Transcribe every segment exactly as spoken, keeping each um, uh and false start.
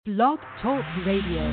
Blog Talk Radio.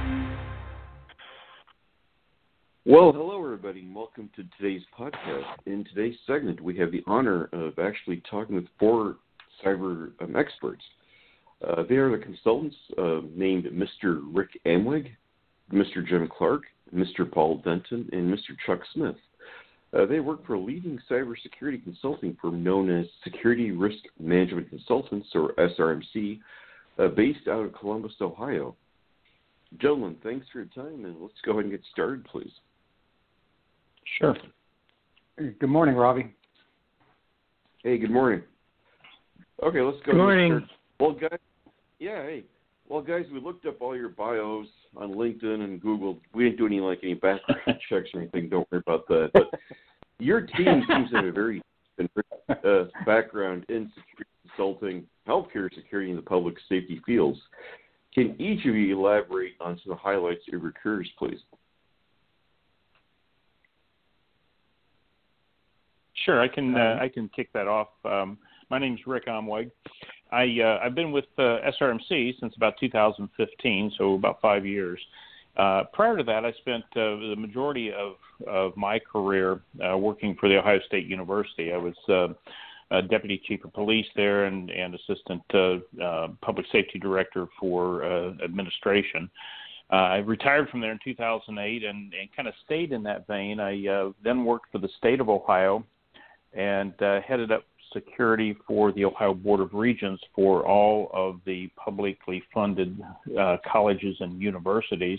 Well, hello everybody, and welcome to today's podcast. In today's segment, we have the honor of actually talking with four cyber um, experts. Uh, they are the consultants uh, named Mister Rick Amweg, Mister Jim Clark, Mister Paul Denton, and Mister Chuck Smith. Uh, they work for a leading cybersecurity consulting firm known as Security Risk Management Consultants, or S R M C, uh, based out of Columbus, Ohio. Gentlemen, thanks for your time, and let's go ahead and get started, please. Sure. Good morning, Robbie. Hey, good morning. Okay, let's go. Good morning. Start. Well, guys, yeah, hey. Well, guys, we looked up all your bios on LinkedIn and Google. We didn't do any like any background checks or anything. Don't worry about that. But your team seems to have a very uh, background in security consulting, healthcare security, and the public safety fields. Can each of you elaborate on some of the highlights of your careers, please? Sure, I can uh, I can kick that off. Um, my name's Rick Amweg. I uh, I've been with uh, S R M C since about two thousand fifteen, so about five years. Uh, prior to that, I spent uh, the majority of of my career uh, working for the Ohio State University. I was uh, a deputy chief of police there and and assistant uh, uh, public safety director for uh, administration. Uh, I retired from there in two thousand eight and, and kind of stayed in that vein. I uh, then worked for the state of Ohio and uh, headed up security for the Ohio Board of Regents for all of the publicly funded uh, colleges and universities.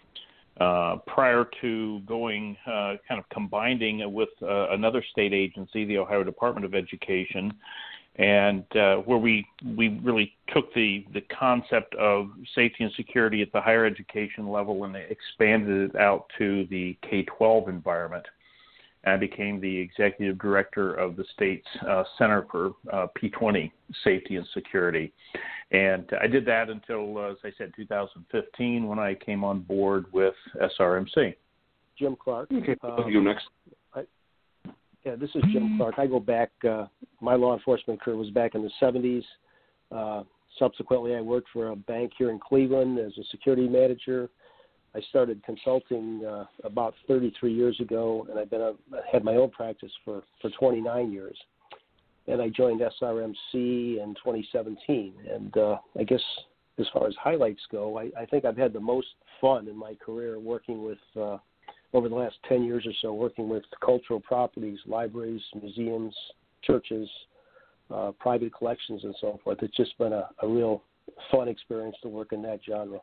Uh, prior to going, uh, kind of combining with uh, another state agency, the Ohio Department of Education, and uh, where we we really took the, the concept of safety and security at the higher education level and expanded it out to the K twelve environment. I became the executive director of the state's uh, Center for uh, P twenty Safety and Security. And I did that until, uh, as I said, two thousand fifteen, when I came on board with S R M C. Jim Clark. Okay, um, you next. I, yeah, this is Jim Clark. I go back, uh, my law enforcement career was back in the seventies. Uh, subsequently, I worked for a bank here in Cleveland as a security manager. I started consulting uh, about thirty-three years ago, and I've been a, had my own practice for, for twenty-nine years. And I joined S R M C in twenty seventeen. And uh, I guess as far as highlights go, I, I think I've had the most fun in my career working with, uh, over the last ten years or so, working with cultural properties, libraries, museums, churches, uh, private collections, and so forth. It's just been a, a real fun experience to work in that genre.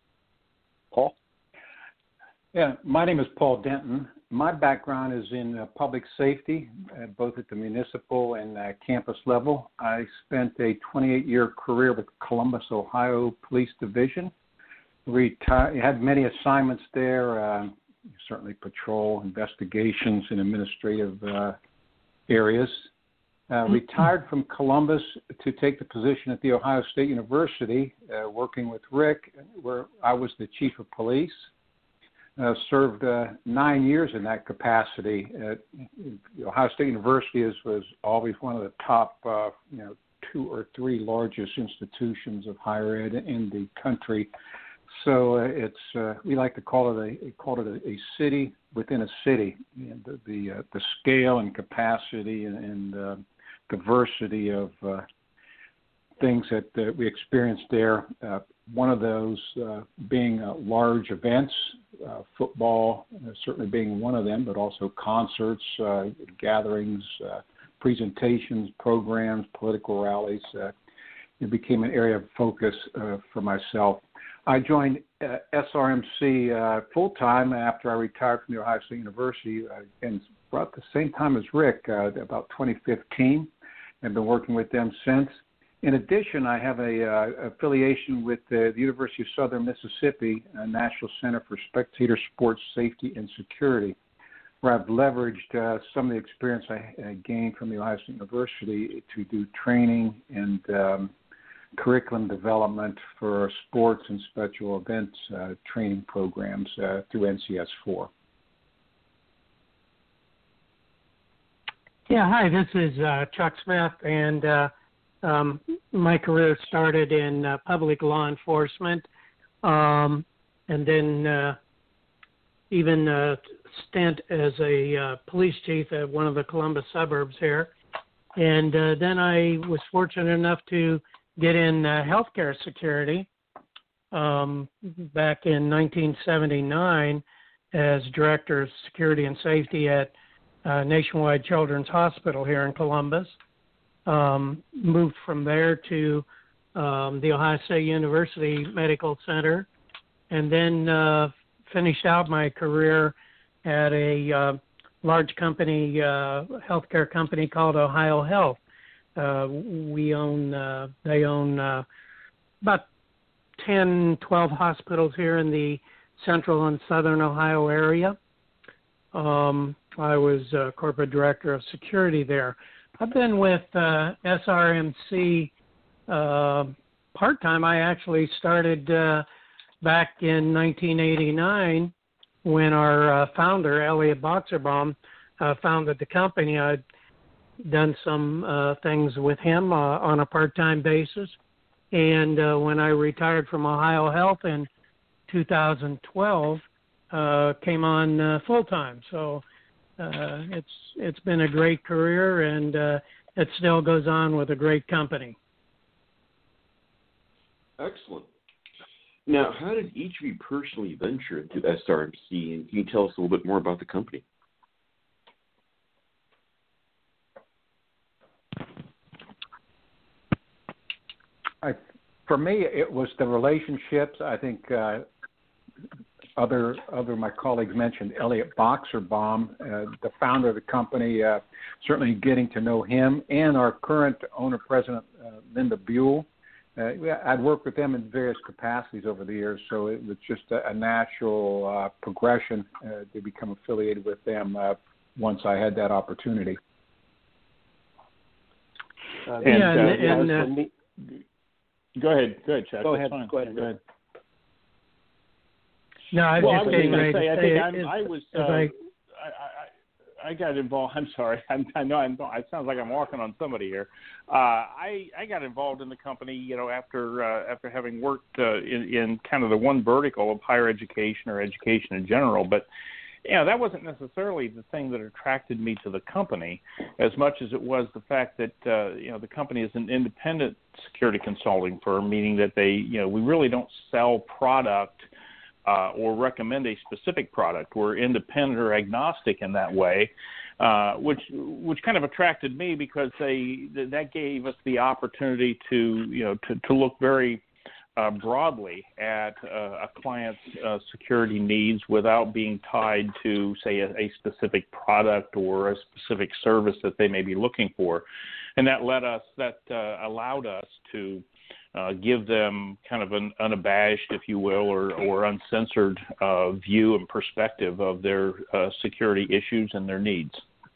Paul? Yeah, my name is Paul Denton. My background is in uh, public safety, uh, both at the municipal and uh, campus level. I spent a twenty-eight year career with Columbus, Ohio Police Division. Reti- had many assignments there, uh, certainly patrol, investigations, and administrative uh, areas. Uh, retired from Columbus to take the position at The Ohio State University, uh, working with Rick, where I was the chief of police. Uh, served uh, nine years in that capacity. At Ohio State University is, was always one of the top, uh, you know, two or three largest institutions of higher ed in the country. So uh, it's uh, we like to call it a call it a, a city within a city. And the the, uh, the scale and capacity and, and uh, diversity of uh, things that uh, we experienced there. Uh, one of those uh, being uh, large events. Uh, football uh, certainly being one of them, but also concerts, uh, gatherings, uh, presentations, programs, political rallies. Uh, it became an area of focus uh, for myself. I joined uh, S R M C uh, full-time after I retired from the Ohio State University, uh, and about the same time as Rick, uh, about twenty fifteen. I've been working with them since. In addition, I have a uh, affiliation with uh, the University of Southern Mississippi, a National Center for Spectator Sports Safety and Security, where I've leveraged uh, some of the experience I, I gained from the Ohio State University to do training and um, curriculum development for sports and special events uh, training programs uh, through N C S four. Yeah, hi, this is uh, Chuck Smith, and uh, Um, my career started in uh, public law enforcement, um, and then uh, even a stint as a uh, police chief at one of the Columbus suburbs here. And uh, then I was fortunate enough to get in uh, healthcare security um, back in nineteen seventy-nine as Director of Security and Safety at uh, Nationwide Children's Hospital here in Columbus. Um, moved from there to um, the Ohio State University Medical Center, and then uh, finished out my career at a uh, large company, uh, healthcare company called Ohio Health. Uh, we own, uh, they own uh, about ten, twelve hospitals here in the central and southern Ohio area. Um, I was uh, corporate director of security there. I've been with uh, S R M C uh, part-time. I actually started uh, back in nineteen eighty-nine when our uh, founder, Elliot Boxerbaum, uh, founded the company. I'd done some uh, things with him uh, on a part-time basis. And uh, when I retired from Ohio Health in two thousand twelve, uh, came on uh, full-time. So uh, it's it's been a great career, and uh, it still goes on with a great company. Excellent. Now, how did each of you personally venture into S R M C, and can you tell us a little bit more about the company? I, for me, it was the relationships. I think uh, other other of my colleagues mentioned Elliot Boxerbaum, uh, the founder of the company. Uh, certainly, getting to know him and our current owner president, uh, Linda Buell. Uh, I'd worked with them in various capacities over the years, so it was just a, a natural uh, progression uh, to become affiliated with them uh, once I had that opportunity. Uh, yeah, and, and, uh, and uh, go ahead, go ahead, Chuck. Go That's ahead, fine. go ahead. Go ahead. no, I was well, I just was getting going ready to say, to I say, think it, I'm, it, I was, as uh, I, I, I, I got involved. I'm sorry. I'm, I know I'm, it sounds like I'm walking on somebody here. Uh, I, I got involved in the company, you know, after uh, after having worked uh, in, in kind of the one vertical of higher education or education in general. But, you know, that wasn't necessarily the thing that attracted me to the company as much as it was the fact that, uh, you know, the company is an independent security consulting firm, meaning that they, you know, we really don't sell product Uh, or recommend a specific product. We're independent or agnostic in that way, uh, which which kind of attracted me because they that gave us the opportunity to you know to, to look very uh, broadly at uh, a client's uh, security needs without being tied to, say, a, a specific product or a specific service that they may be looking for, and that let us that uh, allowed us to Uh, give them kind of an unabashed, if you will, or, or uncensored uh, view and perspective of their uh, security issues and their needs.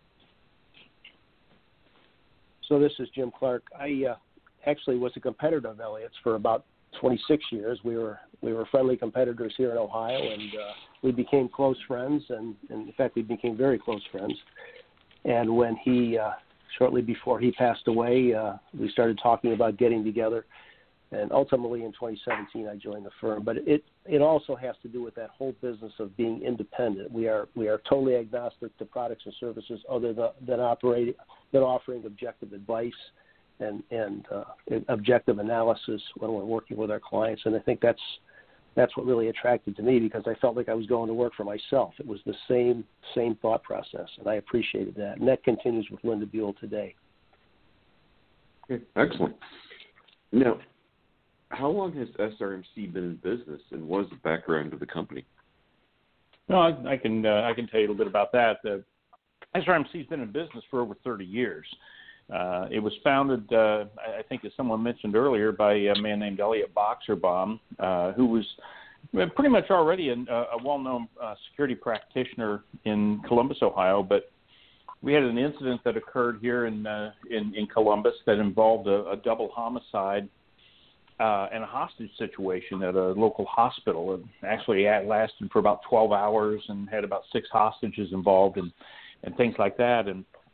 So this is Jim Clark. I uh, actually was a competitor of Elliot's for about twenty-six years. We were we were friendly competitors here in Ohio, and uh, we became close friends, and, and in fact we became very close friends. And when he, uh, shortly before he passed away, uh, we started talking about getting together. And ultimately, in twenty seventeen, I joined the firm. But it it also has to do with that whole business of being independent. We are we are totally agnostic to products and services other than, than operating than offering objective advice and and uh, objective analysis when we're working with our clients. And I think that's that's what really attracted to me, because I felt like I was going to work for myself. It was the same same thought process, and I appreciated that. And that continues with Linda Buell today. Okay, excellent. Now, how long has S R M C been in business, and what is the background of the company? No, I, I can uh, I can tell you a little bit about that. The S R M C has been in business for over thirty years. Uh, it was founded, uh, I think, as someone mentioned earlier, by a man named Elliot Boxerbaum, uh, who was pretty much already a, a well-known uh, security practitioner in Columbus, Ohio. But we had an incident that occurred here in uh, in, in Columbus that involved a, a double homicide. Uh, and a hostage situation at a local hospital. It actually lasted for about twelve hours and had about six hostages involved and, and things like that. And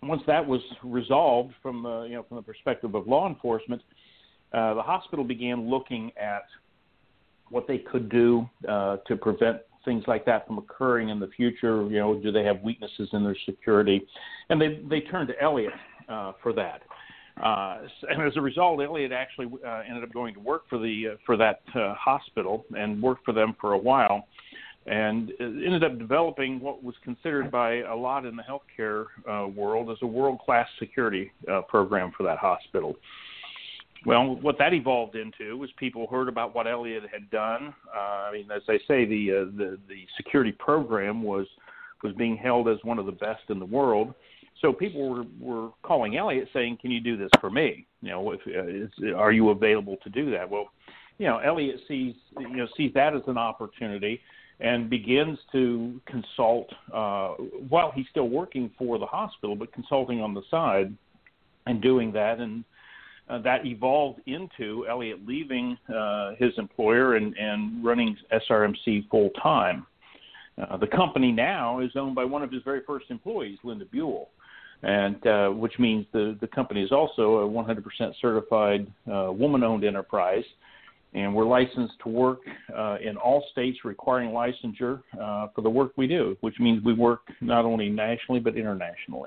once that was resolved from uh, you know from the perspective of law enforcement, uh, the hospital began looking at what they could do uh, to prevent things like that from occurring in the future. You know, do they have weaknesses in their security? And they they turned to Elliott uh, for that. Uh, and as a result, Elliott actually uh, ended up going to work for the uh, for that uh, hospital and worked for them for a while, and ended up developing what was considered by a lot in the healthcare uh, world as a world-class security uh, program for that hospital. Well, what that evolved into was people heard about what Elliott had done. Uh, I mean, as I say, the, uh, the the security program was was being held as one of the best in the world. So people were, were calling Elliott saying, "Can you do this for me? You know, if, uh, is, are you available to do that?" Well, you know, Elliott sees you know sees that as an opportunity and begins to consult uh, while he's still working for the hospital, but consulting on the side and doing that. And uh, that evolved into Elliott leaving uh, his employer and, and running S R M C full time. Uh, the company now is owned by one of his very first employees, Linda Buell, and uh, which means the, the company is also a one hundred percent certified uh, woman-owned enterprise, and we're licensed to work uh, in all states requiring licensure uh, for the work we do, which means we work not only nationally but internationally.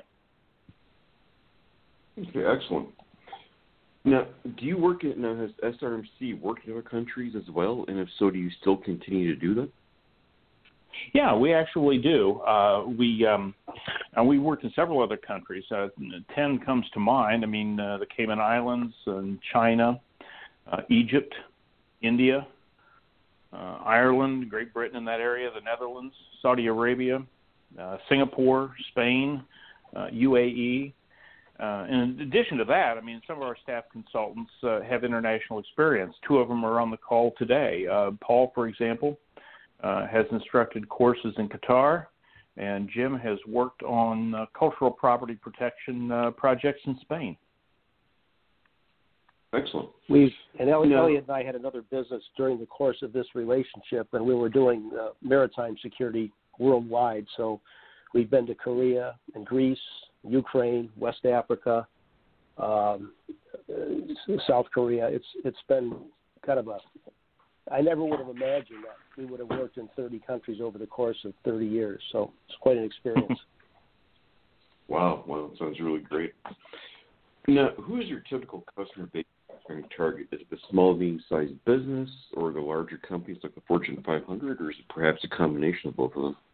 Okay, excellent. Now, do you work at, now has S R M C worked in other countries as well, and if so, do you still continue to do that? Yeah, we actually do. Uh, we um, and we work in several other countries. Uh, ten comes to mind. I mean, uh, the Cayman Islands and China, uh, Egypt, India, uh, Ireland, Great Britain in that area, the Netherlands, Saudi Arabia, uh, Singapore, Spain, uh, U A E. Uh, in addition to that, I mean, some of our staff consultants uh, have international experience. Two of them are on the call today. Uh, Paul, for example, Uh, has instructed courses in Qatar, and Jim has worked on uh, cultural property protection uh, projects in Spain. Excellent. We've and Elliot, no. Elliot and I had another business during the course of this relationship, and we were doing uh, maritime security worldwide. So we've been to Korea and Greece, Ukraine, West Africa, um, uh, South Korea. It's it's been kind of a I never would have imagined that we would have worked in thirty countries over the course of thirty years. So it's quite an experience. Wow, wow, that sounds really great. Now, who is your typical customer base target? Is it the small, medium-sized business or the larger companies like the Fortune five hundred, or is it perhaps a combination of both of them?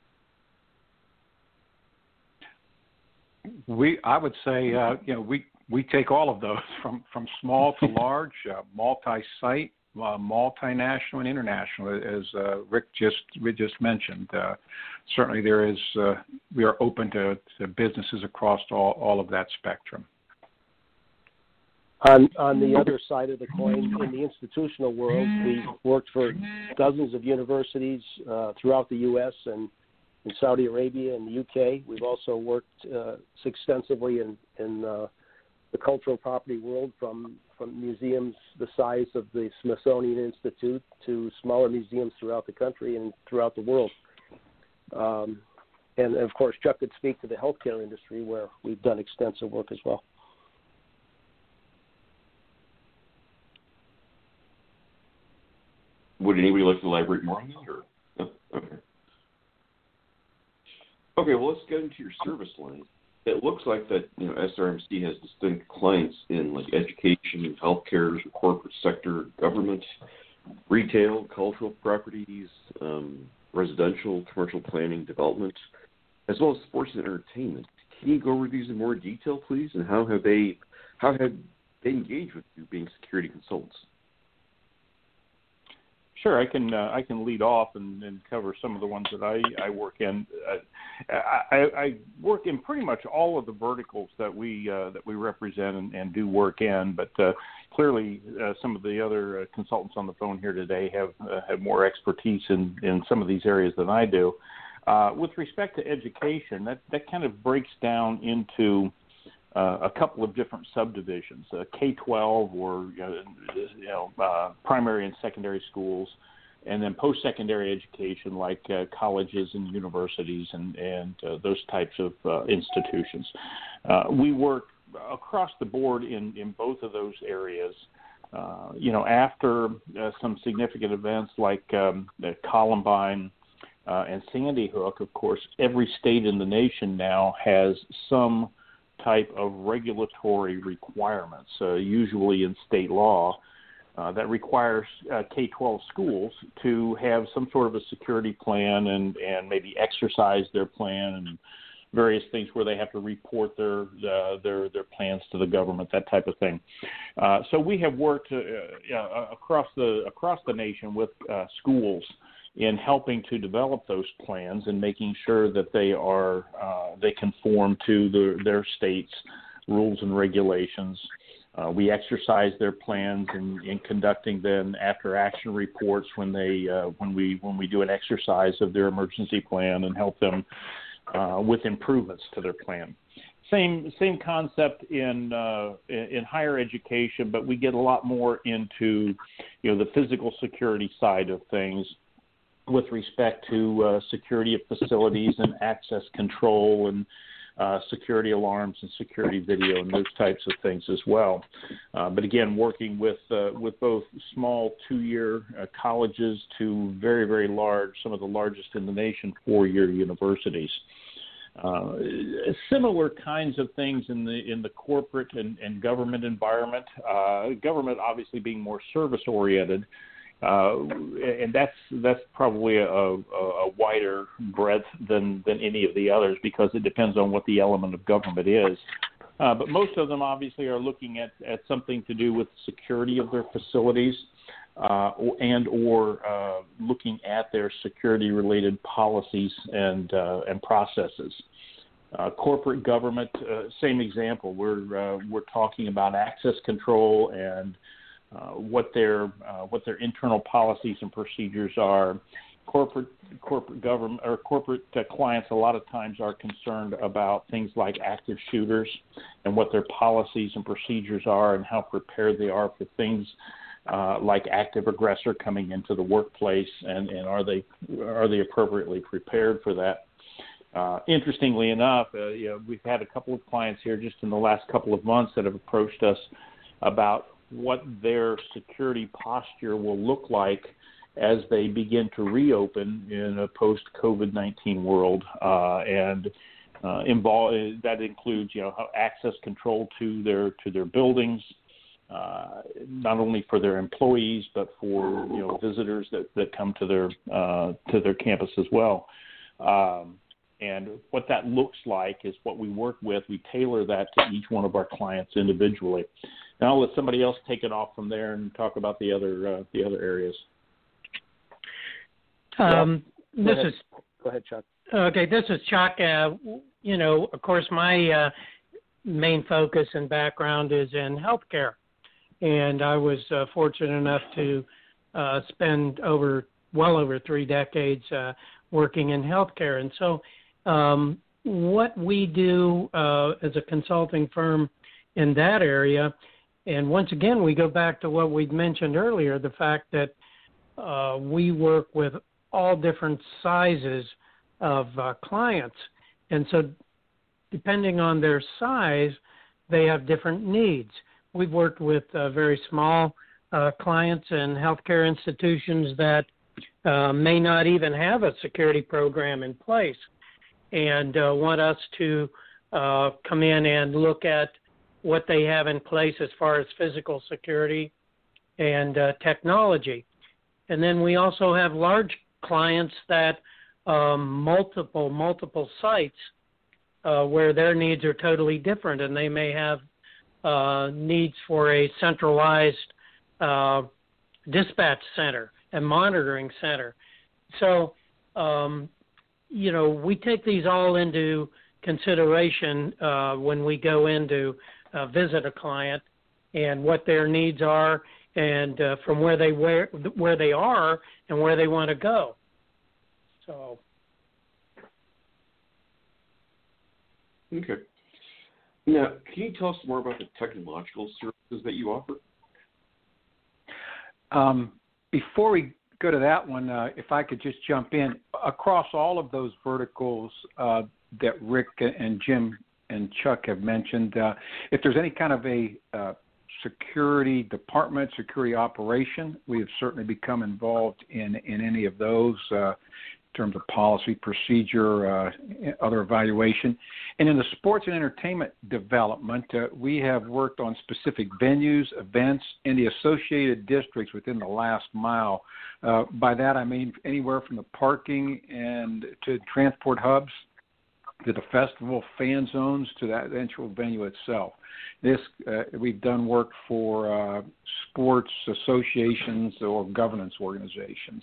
We, I would say, uh, you know, we, we take all of those from, from small to large, uh, multi-site, Uh, multinational and international, as uh, Rick just we just mentioned. Uh, certainly, there is. Uh, we are open to, to businesses across all, all of that spectrum. On on the other side of the coin, in the institutional world, we worked for dozens of universities uh, throughout the U S and in Saudi Arabia and the U K. We've also worked uh, extensively in in uh, the cultural property world, from from museums the size of the Smithsonian Institute to smaller museums throughout the country and throughout the world. Um, and, of course, Chuck could speak to the healthcare industry, where we've done extensive work as well. Would anybody like to elaborate more on that? Or? Oh, okay. Okay, well, let's get into your service line. It looks like that, you know, S R M C has distinct clients in like education, healthcare, corporate sector, government, retail, cultural properties, um, residential, commercial planning, development, as well as sports and entertainment. Can you go over these in more detail, please? And how have they, how have they engaged with you, being security consultants? Sure, I can uh, I can lead off and, and cover some of the ones that I, I work in. Uh, I, I work in pretty much all of the verticals that we uh, that we represent and, and do work in. But uh, clearly, uh, some of the other uh, consultants on the phone here today have uh, have more expertise in, in some of these areas than I do. Uh, with respect to education, that that kind of breaks down into Uh, a couple of different subdivisions, uh, K twelve or you know, you know uh, primary and secondary schools, and then post-secondary education like uh, colleges and universities and, and uh, those types of uh, institutions. Uh, we work across the board in, in both of those areas. Uh, you know, after uh, some significant events like um, the Columbine uh, and Sandy Hook, of course, every state in the nation now has some type of regulatory requirements, uh, usually in state law, uh, that requires uh, K twelve schools to have some sort of a security plan and, and maybe exercise their plan and various things where they have to report their uh, their their plans to the government, that type of thing. Uh, so we have worked uh, uh, across the across the nation with uh, schools in helping to develop those plans and making sure that they are uh, they conform to the, their state's rules and regulations. Uh, we exercise their plans in, in conducting then after action reports when they uh, when we when we do an exercise of their emergency plan and help them uh, with improvements to their plan. Same same concept in uh, in higher education, but we get a lot more into you know the physical security side of things, with respect to uh, security of facilities and access control and uh, security alarms and security video and those types of things as well. Uh, but again, working with uh, with both small two-year uh, colleges to very, very large, some of the largest in the nation, four-year universities. Uh, similar kinds of things in the in the corporate and, and government environment. Uh, government obviously being more service-oriented. Uh, and that's that's probably a, a, a wider breadth than, than any of the others because it depends on what the element of government is. Uh, but most of them obviously are looking at, at something to do with security of their facilities uh, and or uh, looking at their security-related policies and uh, and processes. Uh, corporate government, uh, same example. We're uh, we're talking about access control and Uh, what their uh, what their internal policies and procedures are. Corporate corporate government or corporate uh, clients a lot of times are concerned about things like active shooters and what their policies and procedures are and how prepared they are for things uh, like active aggressor coming into the workplace and, and are they are they appropriately prepared for that. Uh, interestingly enough, uh, you know, we've had a couple of clients here just in the last couple of months that have approached us about what their security posture will look like as they begin to reopen in a post-COVID nineteen world, uh, and uh, involve that includes, you know, access control to their to their buildings, uh, not only for their employees but for you know visitors that, that come to their uh, to their campus as well. Um, and what that looks like is what we work with. We tailor that to each one of our clients individually. Now I'll let somebody else take it off from there and talk about the other uh, the other areas. Um, Go this ahead. is Go ahead, Chuck. Okay, this is Chuck. Uh, you know, of course, my uh, main focus and background is in healthcare, and I was uh, fortunate enough to uh, spend over well over three decades uh, working in healthcare. And so, um, what we do uh, as a consulting firm in that area. And once again, we go back to what we'd mentioned earlier, the fact that uh, we work with all different sizes of uh, clients. And so depending on their size, they have different needs. We've worked with uh, very small uh, clients and healthcare institutions that uh, may not even have a security program in place and uh, want us to uh, come in and look at what they have in place as far as physical security and uh, technology. And then we also have large clients that um, multiple, multiple sites uh, where their needs are totally different, and they may have uh, needs for a centralized uh, dispatch center and monitoring center. So, um, you know, we take these all into consideration uh, when we go into Uh, visit a client and what their needs are and uh, from where they where, where they are and where they want to go. So. Okay. Now, can you tell us more about the technological services that you offer? Um, before we go to that one, uh, if I could just jump in, across all of those verticals uh, that Rick and Jim and Chuck have mentioned, uh, if there's any kind of a uh, security department, security operation, we have certainly become involved in, in any of those uh, in terms of policy, procedure, uh, other evaluation. And in the sports and entertainment development, uh, we have worked on specific venues, events, and the associated districts within the last mile. Uh, by that I mean anywhere from the parking and to transport hubs, to the festival fan zones, to that eventual venue itself. This uh, we've done work for uh, sports associations or governance organizations,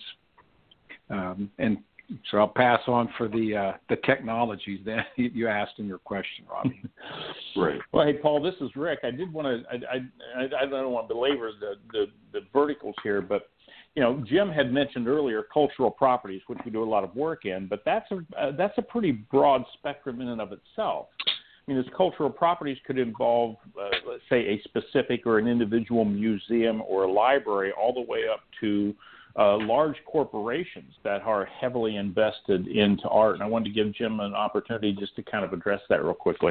um, and so I'll pass on for the uh, the technologies that you asked in your question, Robbie. Right. Well, hey, Paul, this is Rick. I did want to. I, I, I don't want to belabor the, the, the verticals here, but you know, Jim had mentioned earlier cultural properties, which we do a lot of work in, but that's a uh, that's a pretty broad spectrum in and of itself. I mean, those cultural properties could involve, uh, let's say, a specific or an individual museum or a library, all the way up to uh, large corporations that are heavily invested into art. And I wanted to give Jim an opportunity just to kind of address that real quickly.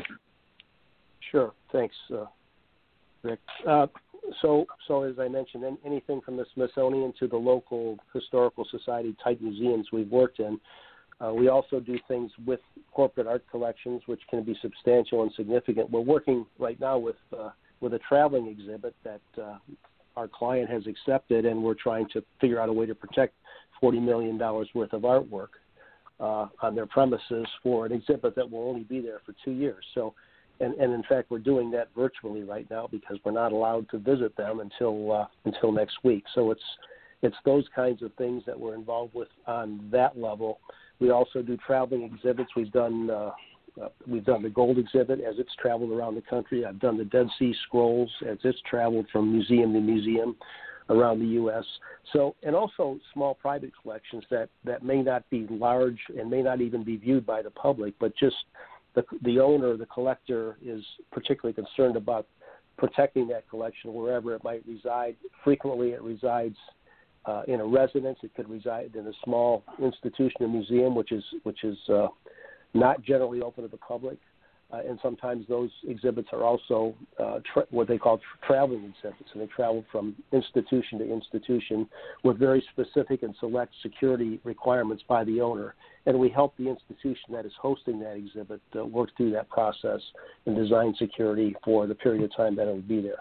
Sure. Thanks, uh, Rick. Uh, so, so as I mentioned, anything from the Smithsonian to the local historical society type museums we've worked in. Uh, we also do things with corporate art collections, which can be substantial and significant. We're working right now with uh, with a traveling exhibit that uh, our client has accepted, and we're trying to figure out a way to protect forty million dollars worth of artwork uh, on their premises for an exhibit that will only be there for two years. So, and, and in fact, we're doing that virtually right now because we're not allowed to visit them until uh, until next week. So it's it's those kinds of things that we're involved with on that level. We also do traveling exhibits. We've done uh, uh, we've done the gold exhibit as it's traveled around the country. I've done the Dead Sea Scrolls as it's traveled from museum to museum around the U S So, and also small private collections that, that may not be large and may not even be viewed by the public, but just the the owner, the collector, is particularly concerned about protecting that collection wherever it might reside. Frequently, it resides Uh, in a residence. It could reside in a small institution or museum, which is which is uh, not generally open to the public. Uh, and sometimes those exhibits are also uh, tra- what they call tra- traveling exhibits, and they travel from institution to institution with very specific and select security requirements by the owner. And we help the institution that is hosting that exhibit uh, work through that process and design security for the period of time that it will be there.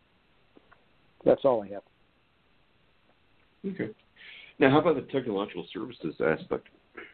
That's all I have. Okay. Now, how about the technological services aspect?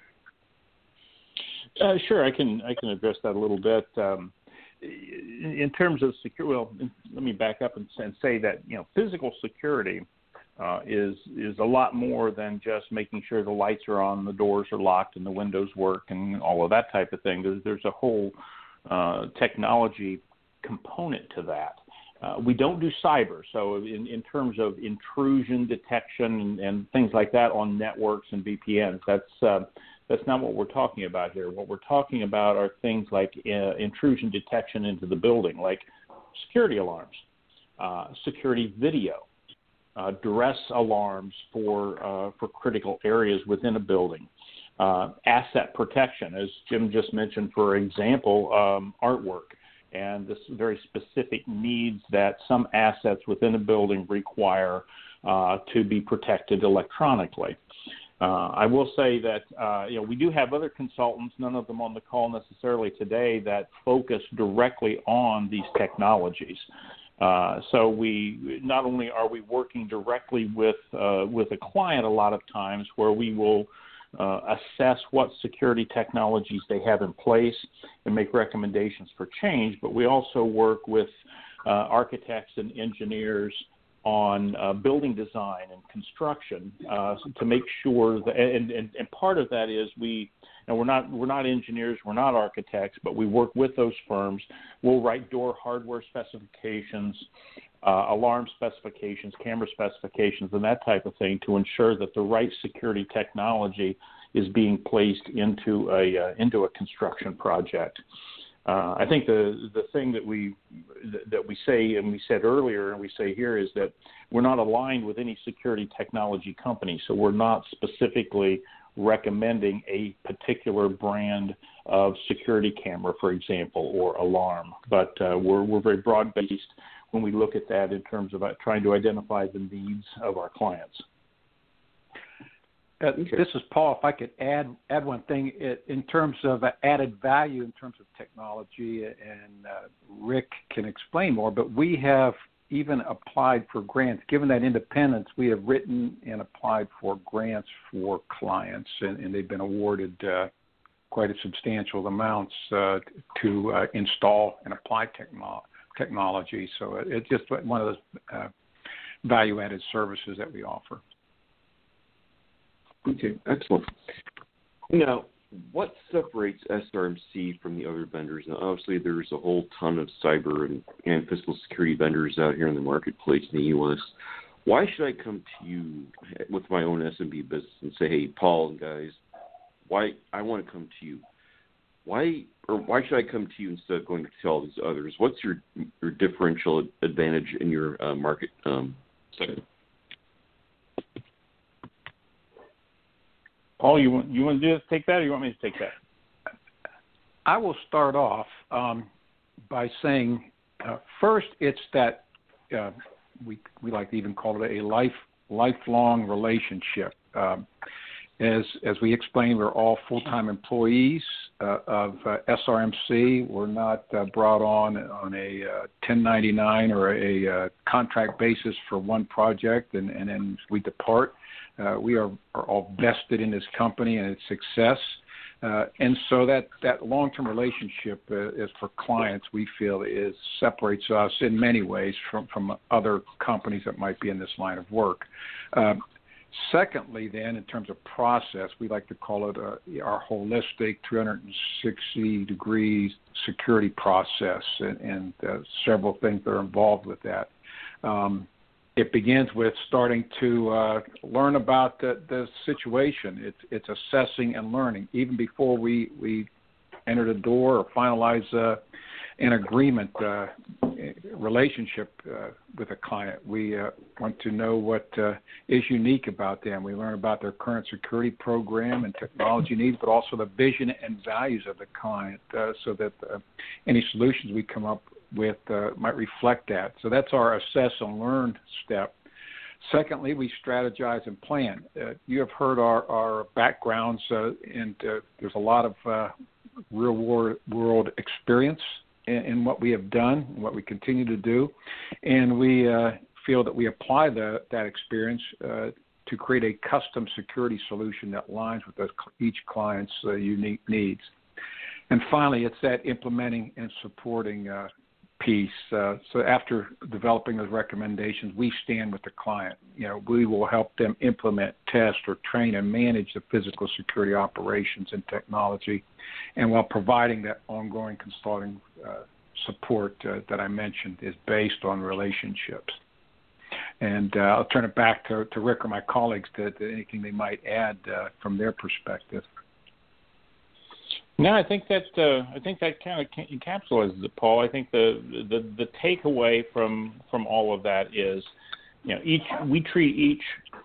Uh, sure, I can I can address that a little bit. Um, in, in terms of secure, well, let me back up and, and say that you know physical security uh, is is a lot more than just making sure the lights are on, the doors are locked, and the windows work, and all of that type of thing. There's there's a whole uh, technology component to that. Uh, we don't do cyber, so in, in terms of intrusion detection and, and things like that on networks and V P Ns, that's uh, that's not what we're talking about here. What we're talking about are things like uh, intrusion detection into the building, like security alarms, uh, security video, uh, duress alarms for uh, for critical areas within a building, uh, asset protection, as Jim just mentioned, for example, um, artwork. And the very specific needs that some assets within a building require uh, to be protected electronically. Uh, I will say that uh, you know we do have other consultants, none of them on the call necessarily today, that focus directly on these technologies. Uh, so we not only are we working directly with uh, with a client a lot of times where we will Uh, assess what security technologies they have in place and make recommendations for change, but we also work with uh, architects and engineers on uh, building design and construction uh, to make sure that, and, and, and part of that is we, and we're not we're not engineers, we're not architects, but we work with those firms. We'll write door hardware specifications, uh, alarm specifications, camera specifications, and that type of thing to ensure that the right security technology is being placed into a uh, into a construction project. Uh, I think the the thing that we that we say and we said earlier and we say here is that we're not aligned with any security technology company, so we're not specifically recommending a particular brand of security camera, for example, or alarm. But uh, we're we're very broad based when we look at that in terms of trying to identify the needs of our clients. Uh, this is Paul. If I could add add one thing it, in terms of uh, added value in terms of technology, and uh, Rick can explain more, but we have even applied for grants. Given that independence, we have written and applied for grants for clients, and, and they've been awarded uh, quite a substantial amounts uh, to uh, install and apply techno- technology. So it, it's just one of those uh, value-added services that we offer. Okay, excellent. Now, what separates S R M C from the other vendors? Now, obviously, there's a whole ton of cyber and, and physical security vendors out here in the marketplace in the U S. Why should I come to you with my own S M B business and say, hey, Paul and guys, why I want to come to you? Why or why should I come to you instead of going to all these others? What's your your differential advantage in your uh, market um, segment? Paul, you want you want to do this, take that, or you want me to take that? I will start off um, by saying, uh, first, it's that uh, we we like to even call it a life lifelong relationship. Um, as as we explained, we're all full-time employees uh, of uh, S R M C. We're not uh, brought on on a uh, ten ninety-nine or a uh, contract basis for one project and, and then we depart. Uh, we are, are all vested in this company and its success. Uh, and so that, that long-term relationship uh, is for clients, we feel, is separates us in many ways from, from other companies that might be in this line of work. Um, secondly, then, in terms of process, we like to call it uh, our holistic three sixty degrees security process, and, and uh, several things that are involved with that. Um, It begins with starting to uh, learn about the, the situation. It's, it's assessing and learning. Even before we, we enter the door or finalize uh, an agreement uh, relationship uh, with a client, we uh, want to know what uh, is unique about them. We learn about their current security program and technology needs, but also the vision and values of the client uh, so that uh, any solutions we come up with uh, might reflect that. So that's our assess and learn step. Secondly, we strategize and plan. Uh, you have heard our, our backgrounds, uh, and uh, there's a lot of uh, real world, world experience in, in what we have done and what we continue to do. And we uh, feel that we apply the, that experience uh, to create a custom security solution that aligns with those, each client's uh, unique needs. And finally, it's that implementing and supporting uh, piece. Uh, so after developing those recommendations, we stand with the client. You know, we will help them implement, test, or train and manage the physical security operations and technology, and while providing that ongoing consulting uh, support uh, that I mentioned is based on relationships. And uh, I'll turn it back to, to Rick or my colleagues to, to anything they might add uh, from their perspective. No, I think that uh, I think that kind of encapsulates it, Paul. I think the, the the takeaway from from all of that is, you know, each we treat each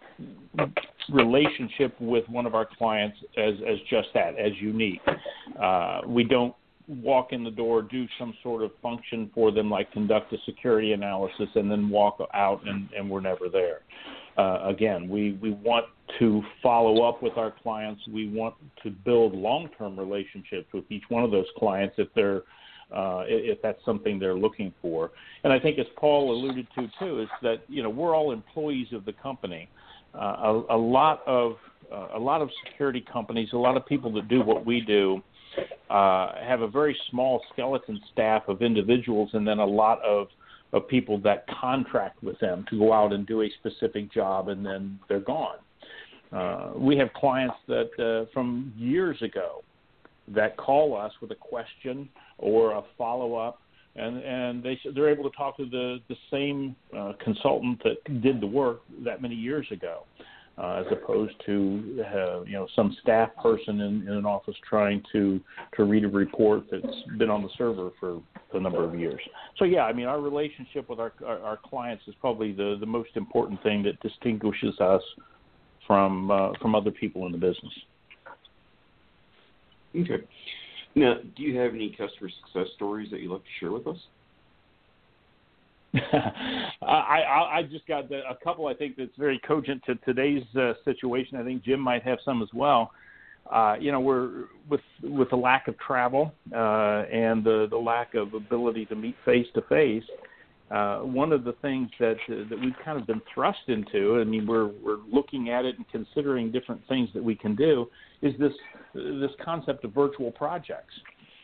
relationship with one of our clients as as just that, as unique. Uh, we don't walk in the door, do some sort of function for them, like conduct a security analysis, and then walk out, and, and we're never there. Uh, again, we, we want to follow up with our clients. We want to build long-term relationships with each one of those clients if they're uh, if that's something they're looking for. And I think, as Paul alluded to too, is that, you know, we're all employees of the company. Uh, a, a lot of uh, a lot of security companies, a lot of people that do what we do, uh, have a very small skeleton staff of individuals, and then a lot of of people that contract with them to go out and do a specific job, and then they're gone. Uh, we have clients that uh, from years ago that call us with a question or a follow-up, and, and they, they're able to talk to the, the same uh, consultant that did the work that many years ago. uh, as opposed to uh, you know some staff person in, in an office trying to to read a report that's been on the server for a number of years. So yeah, I mean our relationship with our our, our clients is probably the, the most important thing that distinguishes us from uh, from other people in the business. Okay. Now, do you have any customer success stories that you'd like to share with us? I, I, I just got the, a couple I think that's very cogent to today's uh, situation. I think Jim might have some as well. Uh, you know, we're with with the lack of travel uh, and the, the lack of ability to meet face to face. One of the things that uh, that we've kind of been thrust into, I mean, we're we're looking at it and considering different things that we can do, is this this concept of virtual projects.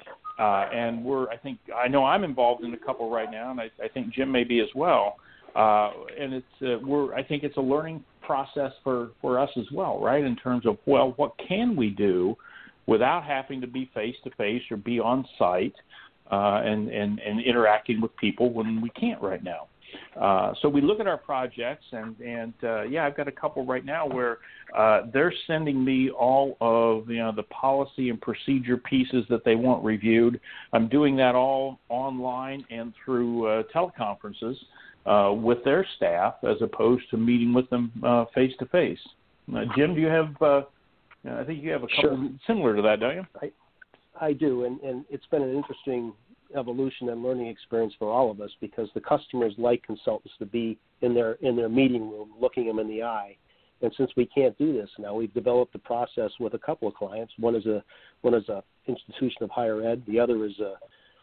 Uh, and we're, I think, I know I'm involved in a couple right now, and I, I think Jim may be as well. Uh, and it's, uh, we're, I think it's a learning process for, for us as well, right? In terms of, well, what can we do without having to be face to face or be on site uh, and, and, and interacting with people when we can't right now. Uh, so we look at our projects, and, and uh, yeah, I've got a couple right now where uh, they're sending me all of you know the policy and procedure pieces that they want reviewed. I'm doing that all online and through uh, teleconferences uh, with their staff, as opposed to meeting with them uh, face to face. Uh, Jim, do you have? Uh, I think you have a couple Sure. similar to that, don't you? I, I do, and, and it's been an interesting evolution and learning experience for all of us, because the customers like consultants to be in their in their meeting room looking them in the eye. And since we can't do this now, we've developed a process with a couple of clients. One is a one is a institution of higher ed. The other is a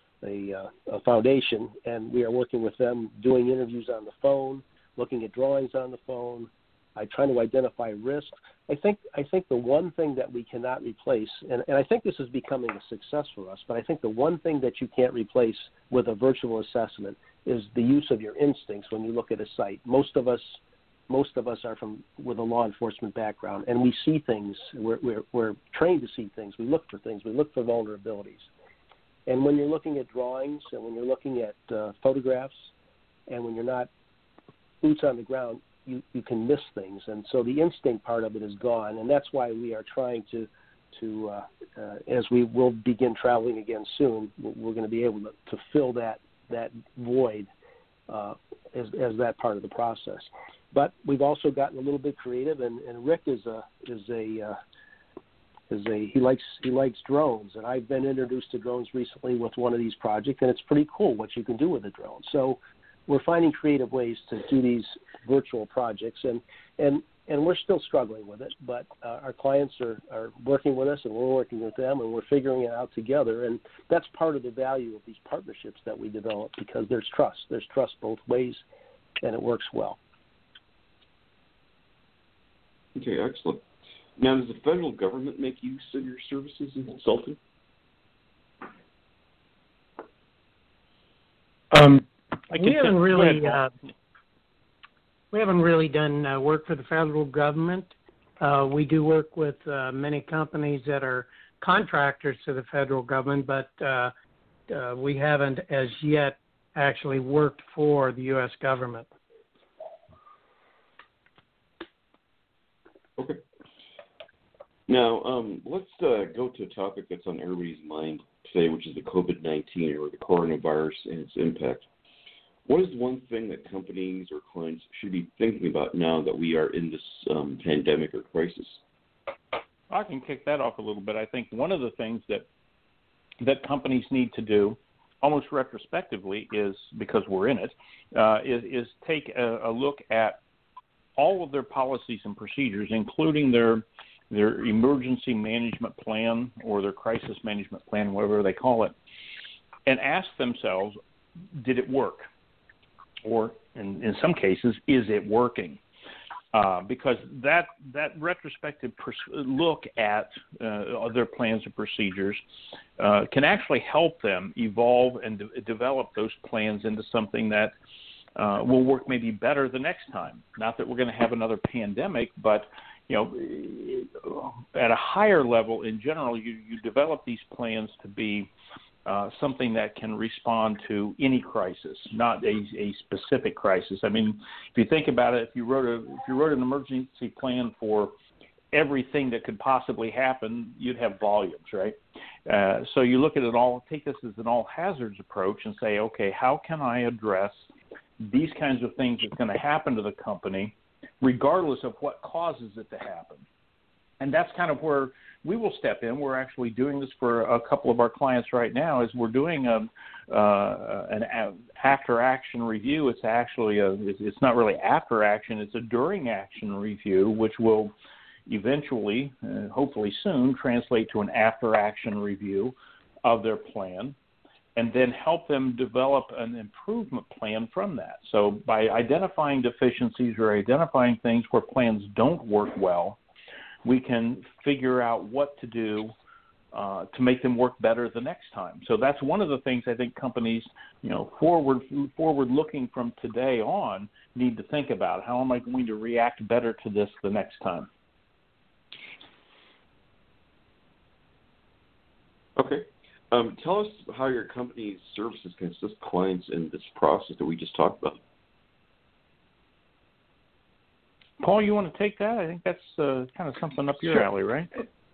a, a foundation, and we are working with them, doing interviews on the phone, looking at drawings on the phone, I trying to identify risk. I think I think the one thing that we cannot replace, and, and I think this is becoming a success for us, but I think the one thing that you can't replace with a virtual assessment is the use of your instincts when you look at a site. Most of us, most of us are from with a law enforcement background, and we see things. We're, we're, we're trained to see things. We look for things. We look for vulnerabilities. And when you're looking at drawings, and when you're looking at uh, photographs, and when you're not boots on the ground, You, you can miss things, and so the instinct part of it is gone, and that's why we are trying to, to uh, uh, as we will begin traveling again soon, we're going to be able to, to fill that that void uh, as, as that part of the process. But we've also gotten a little bit creative, and, and Rick is a is a uh, is a he likes he likes drones, and I've been introduced to drones recently with one of these projects, and it's pretty cool what you can do with a drone. So we're finding creative ways to do these virtual projects, and, and, and we're still struggling with it, but uh, our clients are, are working with us, and we're working with them, and we're figuring it out together, and that's part of the value of these partnerships that we develop, because there's trust. There's trust both ways, and it works well. Okay, excellent. Now, does the federal government make use of your services in consulting? Um, I we haven't really ahead, uh, we haven't really done uh, work for the federal government. Uh, we do work with uh, many companies that are contractors to the federal government, but uh, uh, we haven't as yet actually worked for the U S government. Okay. Now, um, let's uh, go to a topic that's on everybody's mind today, which is the COVID nineteen, or the coronavirus and its impact. What is one thing that companies or clients should be thinking about now that we are in this um, pandemic or crisis? I can kick that off a little bit. I think one of the things that that companies need to do, almost retrospectively, is, because we're in it, uh, is, is take a, a look at all of their policies and procedures, including their their emergency management plan or their crisis management plan, whatever they call it, and ask themselves, did it work? Or in, in some cases, is it working? Uh, because that that retrospective pers- look at uh, their plans and procedures uh, can actually help them evolve and de- develop those plans into something that uh, will work maybe better the next time. Not that we're going to have another pandemic, but you know, at a higher level in general, you, you develop these plans to be uh, something that can respond to any crisis, not a, a specific crisis. I mean, if you think about it, if you wrote a if you wrote an emergency plan for everything that could possibly happen, you'd have volumes, right? Uh, so you look at it all, take this as an all hazards approach and say, okay, how can I address these kinds of things that's going to happen to the company, regardless of what causes it to happen? And that's kind of where we will step in. We're actually doing this for a couple of our clients right now. Is we're doing a, uh, an after action review. It's actually a, it's not really after action. It's a during action review, which will eventually, uh, hopefully soon, translate to an after action review of their plan, and then help them develop an improvement plan from that. So by identifying deficiencies or identifying things where plans don't work well, we can figure out what to do uh, to make them work better the next time. So that's one of the things I think companies, you know, forward forward looking from today on, need to think about. How am I going to react better to this the next time? Okay. Um, tell us how your company's services can assist clients in this process that we just talked about. Paul, you want to take that? I think that's uh, kind of something up your Sure. alley, right?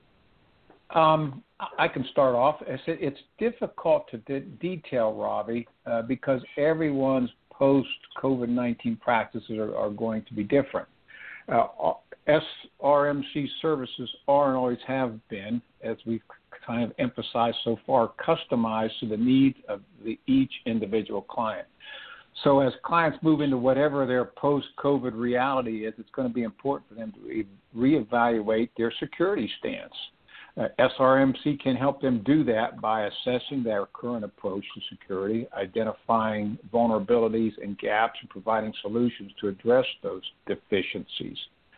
Um, I can start off. It's, it's difficult to de- detail, Robbie, uh, because everyone's post-COVID nineteen practices are, are going to be different. Uh, S R M C services are and always have been, as we've kind of emphasized so far, customized to the needs of the, each individual client. So as clients move into whatever their post-COVID reality is, it's going to be important for them to re- reevaluate their security stance. Uh, S R M C can help them do that by assessing their current approach to security, identifying vulnerabilities and gaps, and providing solutions to address those deficiencies.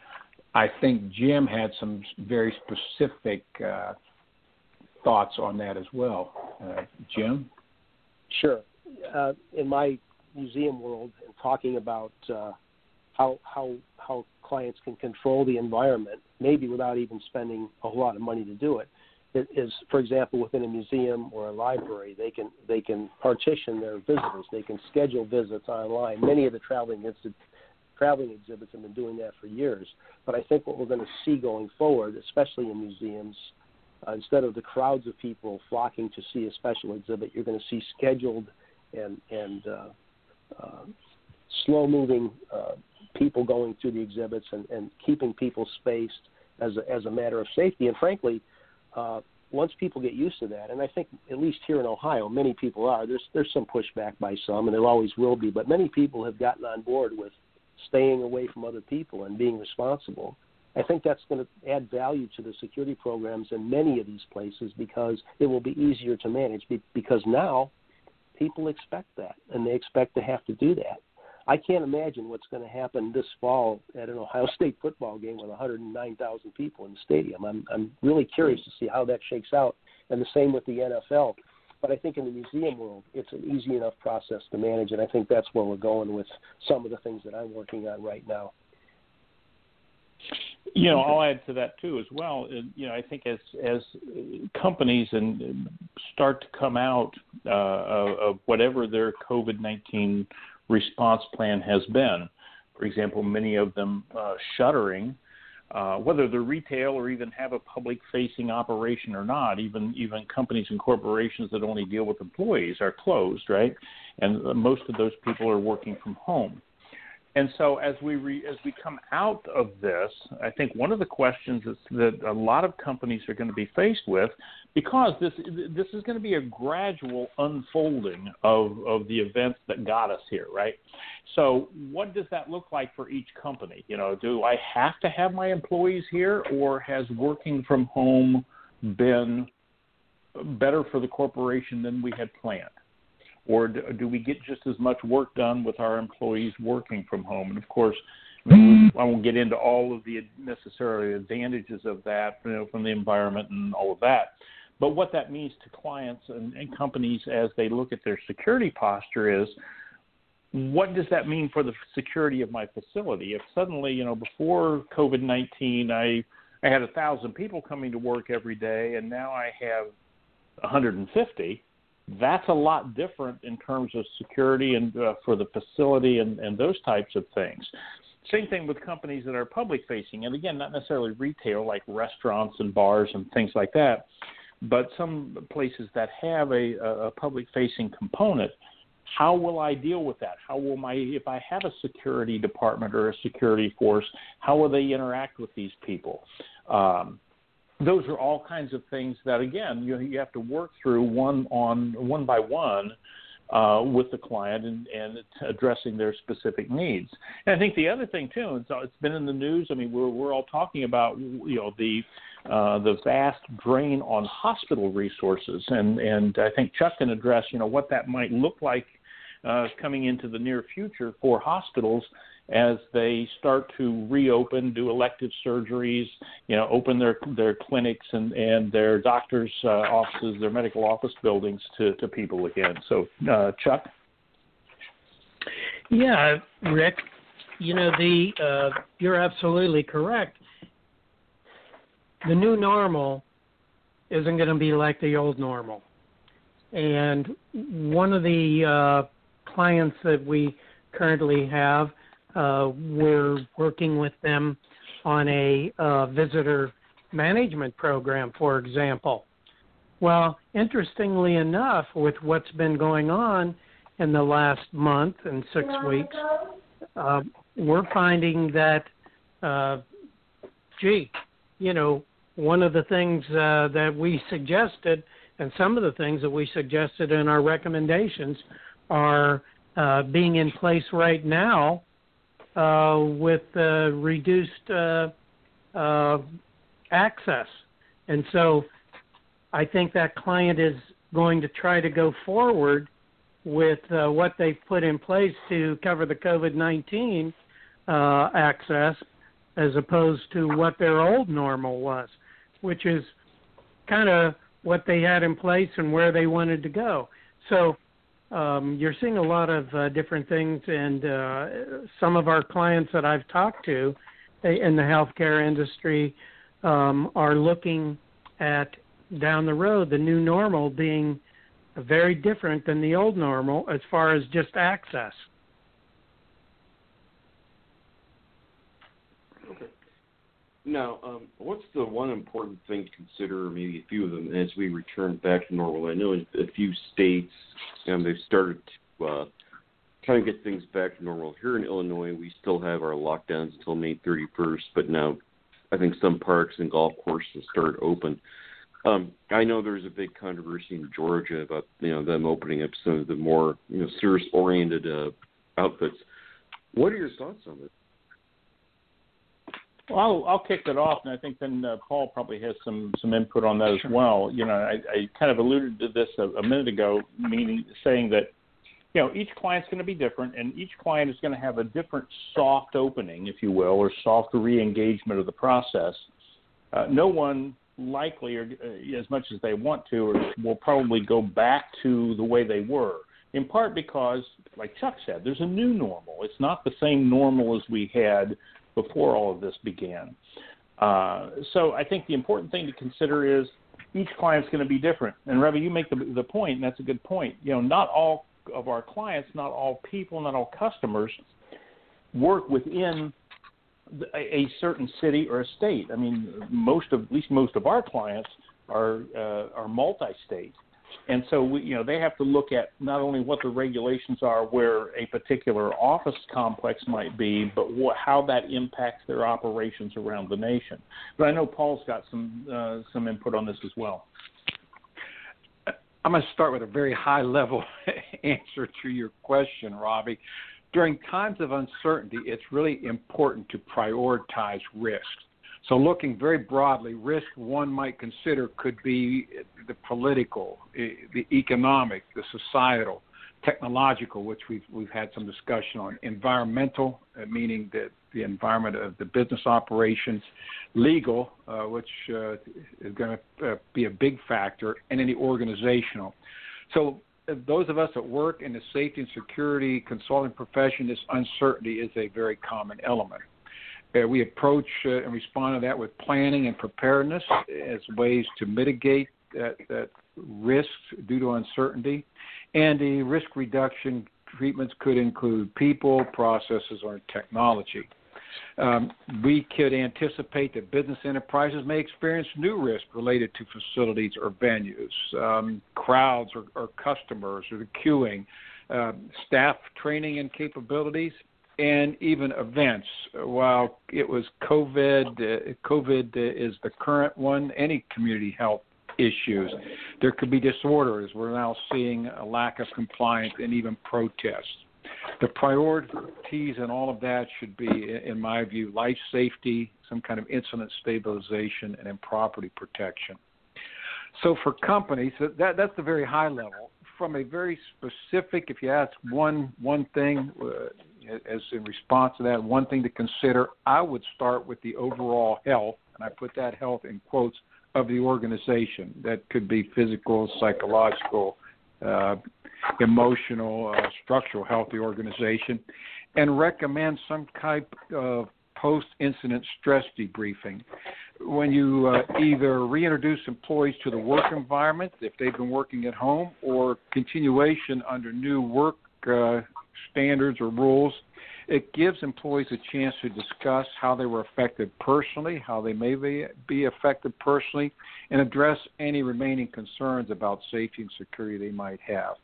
I think Jim had some very specific uh, thoughts on that as well. Uh, Jim? Sure. Uh, in my museum world, and talking about uh, how how how clients can control the environment, maybe without even spending a whole lot of money to do it, it is, for example, within a museum or a library, they can they can partition their visitors. They can schedule visits online. Many of the traveling institu- traveling exhibits have been doing that for years. But I think what we're going to see going forward, especially in museums, uh, instead of the crowds of people flocking to see a special exhibit, you're going to see scheduled and and uh, Uh, slow-moving uh, people going through the exhibits and, and keeping people spaced as a, as a matter of safety. And frankly, uh, once people get used to that, and I think at least here in Ohio, many people are, there's there's some pushback by some, and there always will be, but many people have gotten on board with staying away from other people and being responsible. I think that's going to add value to the security programs in many of these places because it will be easier to manage because now people expect that, and they expect to have to do that. I can't imagine what's going to happen this fall at an Ohio State football game with one hundred nine thousand people in the stadium. I'm I'm really curious to see how that shakes out, and the same with the N F L. But I think in the museum world, it's an easy enough process to manage, and I think that's where we're going with some of the things that I'm working on right now. You know, I'll add to that too as well. You know, I think as as companies and start to come out uh, of, of whatever their COVID nineteen response plan has been, for example, many of them uh, shuttering, uh, whether they're retail or even have a public-facing operation or not, even even companies and corporations that only deal with employees are closed, right? And most of those people are working from home. And so as we re, as we come out of this, I think one of the questions is that a lot of companies are going to be faced with, because this this is going to be a gradual unfolding of, of the events that got us here, right? So what does that look like for each company? You know, do I have to have my employees here, or has working from home been better for the corporation than we had planned? Or do we get just as much work done with our employees working from home? And, of course, I mean, I won't get into all of the necessary advantages of that, you know, from the environment and all of that. But what that means to clients and, and companies as they look at their security posture is, what does that mean for the security of my facility? If suddenly, you know, before COVID nineteen, I, I had one thousand people coming to work every day, and now I have one hundred fifty, that's a lot different in terms of security and uh, for the facility and, and those types of things. Same thing with companies that are public-facing, and again, not necessarily retail like restaurants and bars and things like that, but some places that have a, a public-facing component. How will I deal with that? How will my, if I have a security department or a security force, how will they interact with these people? Um, those are all kinds of things that, again, you, you have to work through one on one by one uh, with the client and, and addressing their specific needs. And I think the other thing too, it's, it's been in the news. I mean, we're we're all talking about you know the uh, the vast drain on hospital resources, and and I think Chuck can address you know what that might look like uh, coming into the near future for hospitals as they start to reopen, do elective surgeries, you know, open their their clinics and, and their doctors' uh, offices, their medical office buildings to, to people again. So, uh, Chuck? Yeah, Rick, you know, the uh, you're absolutely correct. The new normal isn't going to be like the old normal. And one of the uh, clients that we currently have, Uh, we're working with them on a uh, visitor management program, for example. Well, interestingly enough, with what's been going on in the last month and six weeks, uh, we're finding that, uh, gee, you know, one of the things uh, that we suggested, and some of the things that we suggested in our recommendations are uh, being in place right now. Uh, with uh, reduced uh, uh, access. And so I think that client is going to try to go forward with uh, what they've put in place to cover the COVID nineteen uh, access as opposed to what their old normal was, which is kind of what they had in place and where they wanted to go. So Um, you're seeing a lot of uh, different things, and uh, some of our clients that I've talked to in the healthcare industry um, are looking at down the road the new normal being very different than the old normal as far as just access. Okay. Now, um, what's the one important thing to consider, maybe a few of them, as we return back to normal? I know in a few states um, they've started to uh, kind of get things back to normal. Here in Illinois, we still have our lockdowns until May thirty-first, but now I think some parks and golf courses start open. Um, I know there's a big controversy in Georgia about you know them opening up some of the more you know service-oriented uh, outfits. What are your thoughts on this? Well, I'll, I'll kick it off, and I think then uh, Paul probably has some, some input on that as well. You know, I, I kind of alluded to this a, a minute ago, meaning saying that, you know, each client's going to be different, and each client is going to have a different soft opening, if you will, or soft re-engagement of the process. Uh, no one likely, or uh, as much as they want to, or will probably go back to the way they were, in part because, like Chuck said, there's a new normal. It's not the same normal as we had before all of this began. Uh, so I think the important thing to consider is each client's going to be different. And Ravi, you make the, the point, and that's a good point. You know, not all of our clients, not all people, not all customers work within a, a certain city or a state. I mean, most of, at least most of our clients are uh, are multi-state. And so, we, you know, they have to look at not only what the regulations are where a particular office complex might be, but what, how that impacts their operations around the nation. But I know Paul's got some uh, some input on this as well. I'm going to start with a very high-level answer to your question, Robbie. During times of uncertainty, it's really important to prioritize risks. So looking very broadly, risk one might consider could be the political, the economic, the societal, technological, which we've we've had some discussion on, environmental, uh, meaning the, the environment of the business operations, legal, uh, which uh, is going to uh, be a big factor, and then the organizational. So uh, those of us that work in the safety and security consulting profession, this uncertainty is a very common element. Uh, we approach uh, and respond to that with planning and preparedness as ways to mitigate that, that risks due to uncertainty, and the risk reduction treatments could include people, processes, or technology. Um, we could anticipate that business enterprises may experience new risk related to facilities or venues, um, crowds or, or customers or the queuing, uh, staff training and capabilities, and even events. While it was COVID, uh, COVID is the current one, any community health issues, there could be disorders. We're now seeing a lack of compliance and even protests. The priorities in all of that should be, in my view, life safety, some kind of incident stabilization, and then property protection. So for companies, that, that's the very high level. From a very specific, if you ask one one thing, uh, as in response to that, one thing to consider, I would start with the overall health, and I put that health in quotes, of the organization. That could be physical, psychological, uh, emotional, uh, structural health of the organization, and recommend some type of post-incident stress debriefing. When you uh, either reintroduce employees to the work environment, if they've been working at home, or continuation under new work uh, standards or rules, it gives employees a chance to discuss how they were affected personally, how they may be, be affected personally, and address any remaining concerns about safety and security they might have.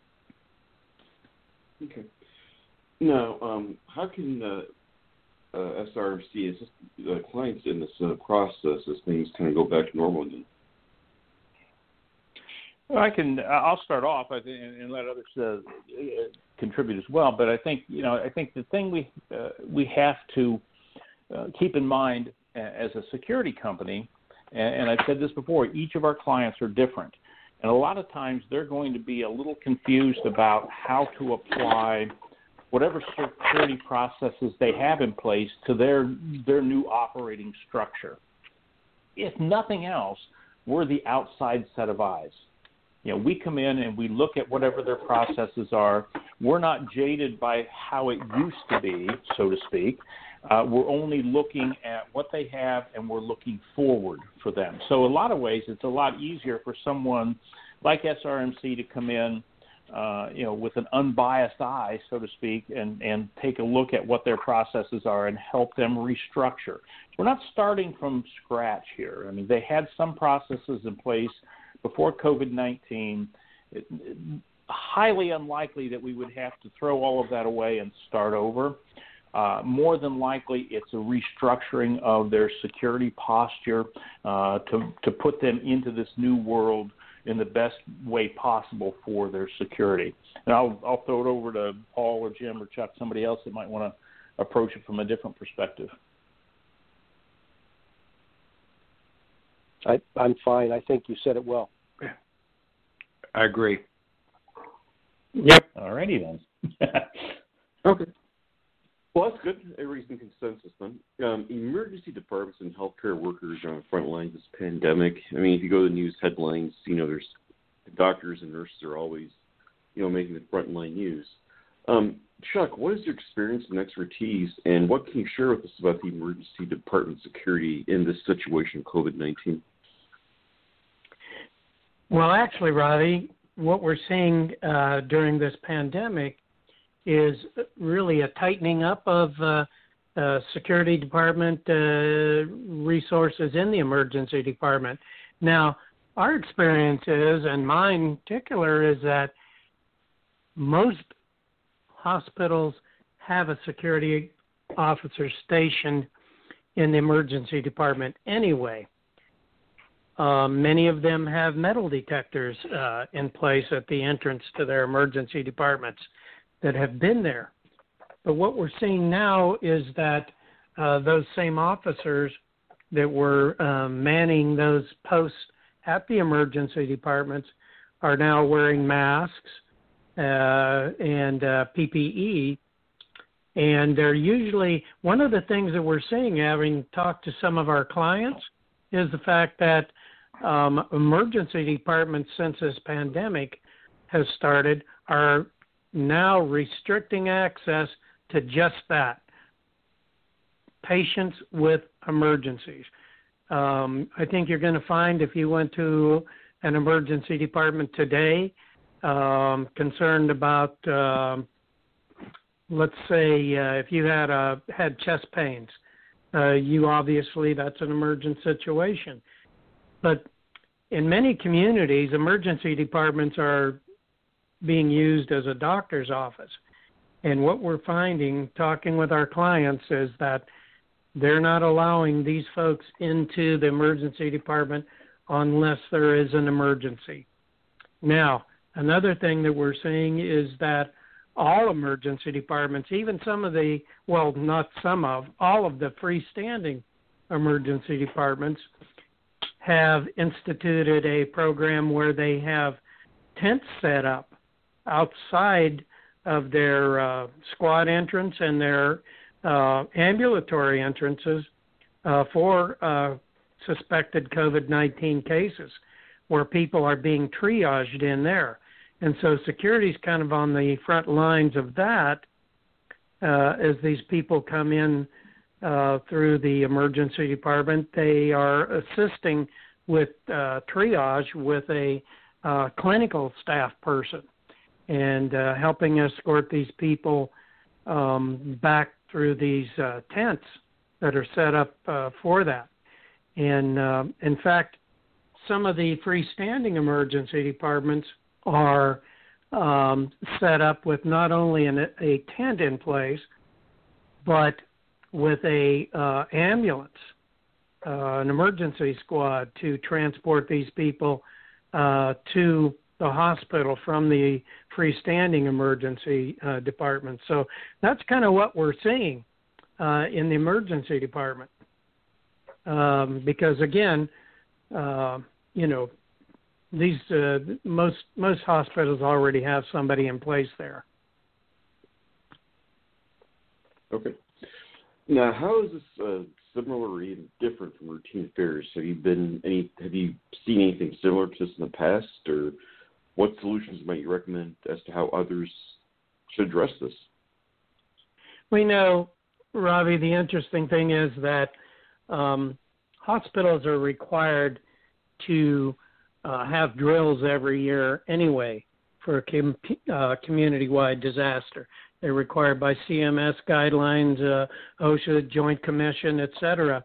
Okay. Now, um, how can uh, uh, S R M C assist uh, clients in this uh, process as things kind of go back to normal again? Well, I can. I'll start off I think, and let others uh, contribute as well. But I think you know. I think the thing we uh, we have to uh, keep in mind as a security company, and, and I've said this before, each of our clients are different, and a lot of times they're going to be a little confused about how to apply whatever security processes they have in place to their their new operating structure. If nothing else, we're the outside set of eyes. You know, we come in and we look at whatever their processes are. We're not jaded by how it used to be, so to speak. Uh, we're only looking at what they have, and we're looking forward for them. So a lot of ways, it's a lot easier for someone like S R M C to come in, uh, you know, with an unbiased eye, so to speak, and, and take a look at what their processes are and help them restructure. We're not starting from scratch here. I mean, they had some processes in place before COVID nineteen. It, it, highly unlikely that we would have to throw all of that away and start over. Uh, more than likely, it's a restructuring of their security posture uh, to, to put them into this new world in the best way possible for their security. And I'll, I'll throw it over to Paul or Jim or Chuck, somebody else that might want to approach it from a different perspective. I, I'm fine. I think you said it well. I agree. Yep. All righty then. Okay. Well, that's good. Everybody's in consensus then. Um, emergency departments and healthcare workers are on the front lines of this pandemic. I mean, if you go to the news headlines, you know, there's doctors and nurses are always, you know, making the front line news. Um, Chuck, what is your experience and expertise, and what can you share with us about the emergency department security in this situation of COVID nineteen? Well, actually, Ravi, what we're seeing uh, during this pandemic is really a tightening up of uh, uh, security department uh, resources in the emergency department. Now, our experience is, and mine in particular, is that most hospitals have a security officer stationed in the emergency department anyway. Uh, many of them have metal detectors uh, in place at the entrance to their emergency departments that have been there. But what we're seeing now is that uh, those same officers that were uh, manning those posts at the emergency departments are now wearing masks uh, and uh, P P E. And they're usually, one of the things that we're seeing, having talked to some of our clients, is the fact that um, emergency departments, since this pandemic has started, are now restricting access to just that, patients with emergencies. Um, I think you're going to find if you went to an emergency department today um, concerned about, uh, let's say, uh, if you had a, had chest pains, uh, you obviously, that's an emergent situation. But in many communities, emergency departments are being used as a doctor's office. And what we're finding, talking with our clients, is that they're not allowing these folks into the emergency department unless there is an emergency. Now, another thing that we're seeing is that all emergency departments, even some of the, well, not some of, all of the freestanding emergency departments have instituted a program where they have tents set up outside of their uh, squad entrance and their uh, ambulatory entrances uh, for uh, suspected COVID nineteen cases, where people are being triaged in there. And so security is kind of on the front lines of that uh, as these people come in uh, through the emergency department. They are assisting with uh, triage with a uh, clinical staff person and uh, helping escort these people um, back through these uh, tents that are set up uh, for that. And uh, in fact, some of the freestanding emergency departments are um, set up with not only an, a tent in place, but with a uh, ambulance, uh, an emergency squad to transport these people uh, to the hospital from the freestanding emergency uh, department. So that's kind of what we're seeing uh, in the emergency department. Um, because again, uh, you know, these uh, most most hospitals already have somebody in place there. Okay. Now, how is this uh, similar or even different from routine affairs? Have you been any? Have you seen anything similar to this in the past, or what solutions might you recommend as to how others should address this? We know, Robbie, the interesting thing is that um, hospitals are required to uh, have drills every year anyway for a com- uh, community-wide disaster. They're required by C M S guidelines, uh, OSHA, Joint Commission, et cetera.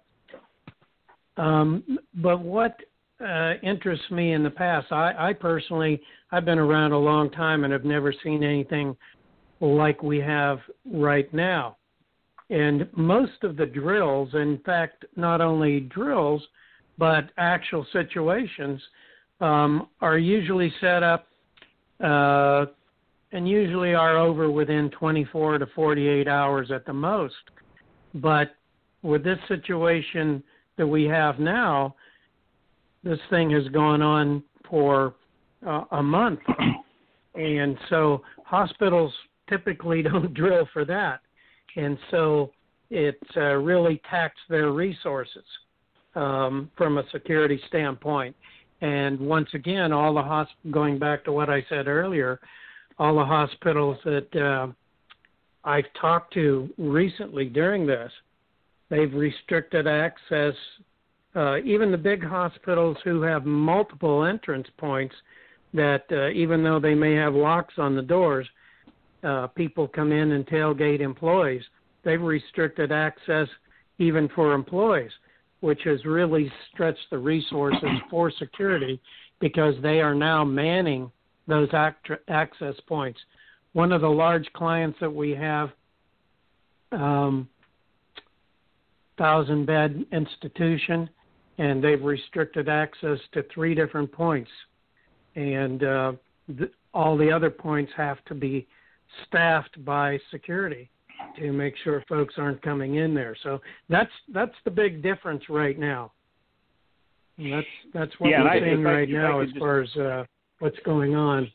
Um, but what uh, interests me in the past, I, I personally, I've been around a long time and have never seen anything like we have right now. And most of the drills, in fact, not only drills, but actual situations um, are usually set up uh, and usually are over within twenty-four to forty-eight hours at the most. But with this situation that we have now, this thing has gone on for uh, a month. And so hospitals typically don't drill for that. And so it uh, really taxed their resources um, from a security standpoint. And once again, all the hosp- going back to what I said earlier, all the hospitals that uh, I've talked to recently during this, they've restricted access. Uh, even the big hospitals who have multiple entrance points that uh, even though they may have locks on the doors, uh, people come in and tailgate employees. They've restricted access even for employees, which has really stretched the resources for security because they are now manning those act- access points. One of the large clients that we have, um, thousand-bed institution, and they've restricted access to three different points. And uh, th- all the other points have to be staffed by security to make sure folks aren't coming in there. So that's that's the big difference right now. And that's that's what yeah, we're I, seeing right I, now as just, far as uh, what's going on.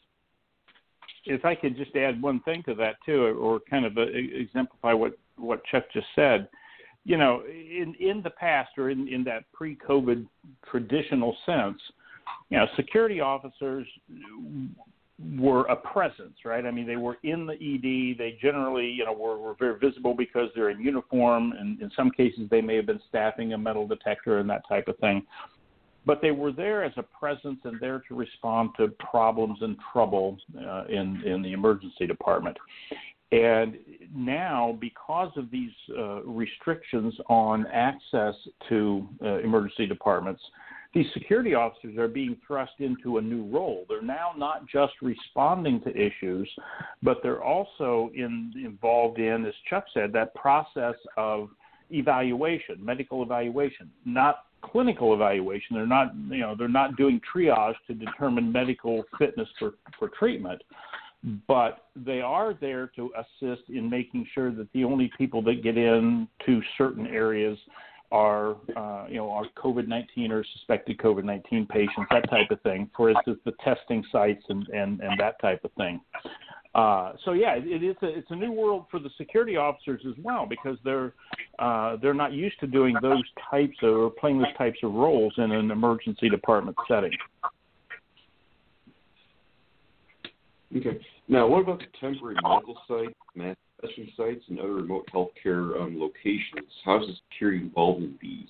If I could just add one thing to that too, or kind of uh, exemplify what, what Chuck just said. You know, in, in the past or in, in that pre-COVID traditional sense, you know, security officers were a presence, right? I mean, they were in the E D. They generally, you know, were, were very visible because they're in uniform, and in some cases they may have been staffing a metal detector and that type of thing. but they were there as a presence and there to respond to problems and trouble uh, in, in the emergency department. And now, because of these uh, restrictions on access to uh, emergency departments, these security officers are being thrust into a new role. They're now not just responding to issues, but they're also in, involved in, as Chuck said, that process of evaluation, medical evaluation, not clinical evaluation. They're not, you know, they're not doing triage to determine medical fitness for, for treatment, but they are there to assist in making sure that the only people that get into certain areas are, uh, you know, are COVID nineteen or suspected COVID nineteen patients, that type of thing. For instance, the testing sites and, and, and that type of thing. Uh, so yeah, it is a, it's a new world for the security officers as well, because they're uh, they're not used to doing those types of, or playing those types of roles in an emergency department setting. Okay. Now, what about the temporary medical sites, mass testing sites, and other remote healthcare um, locations? How is the security involved in these?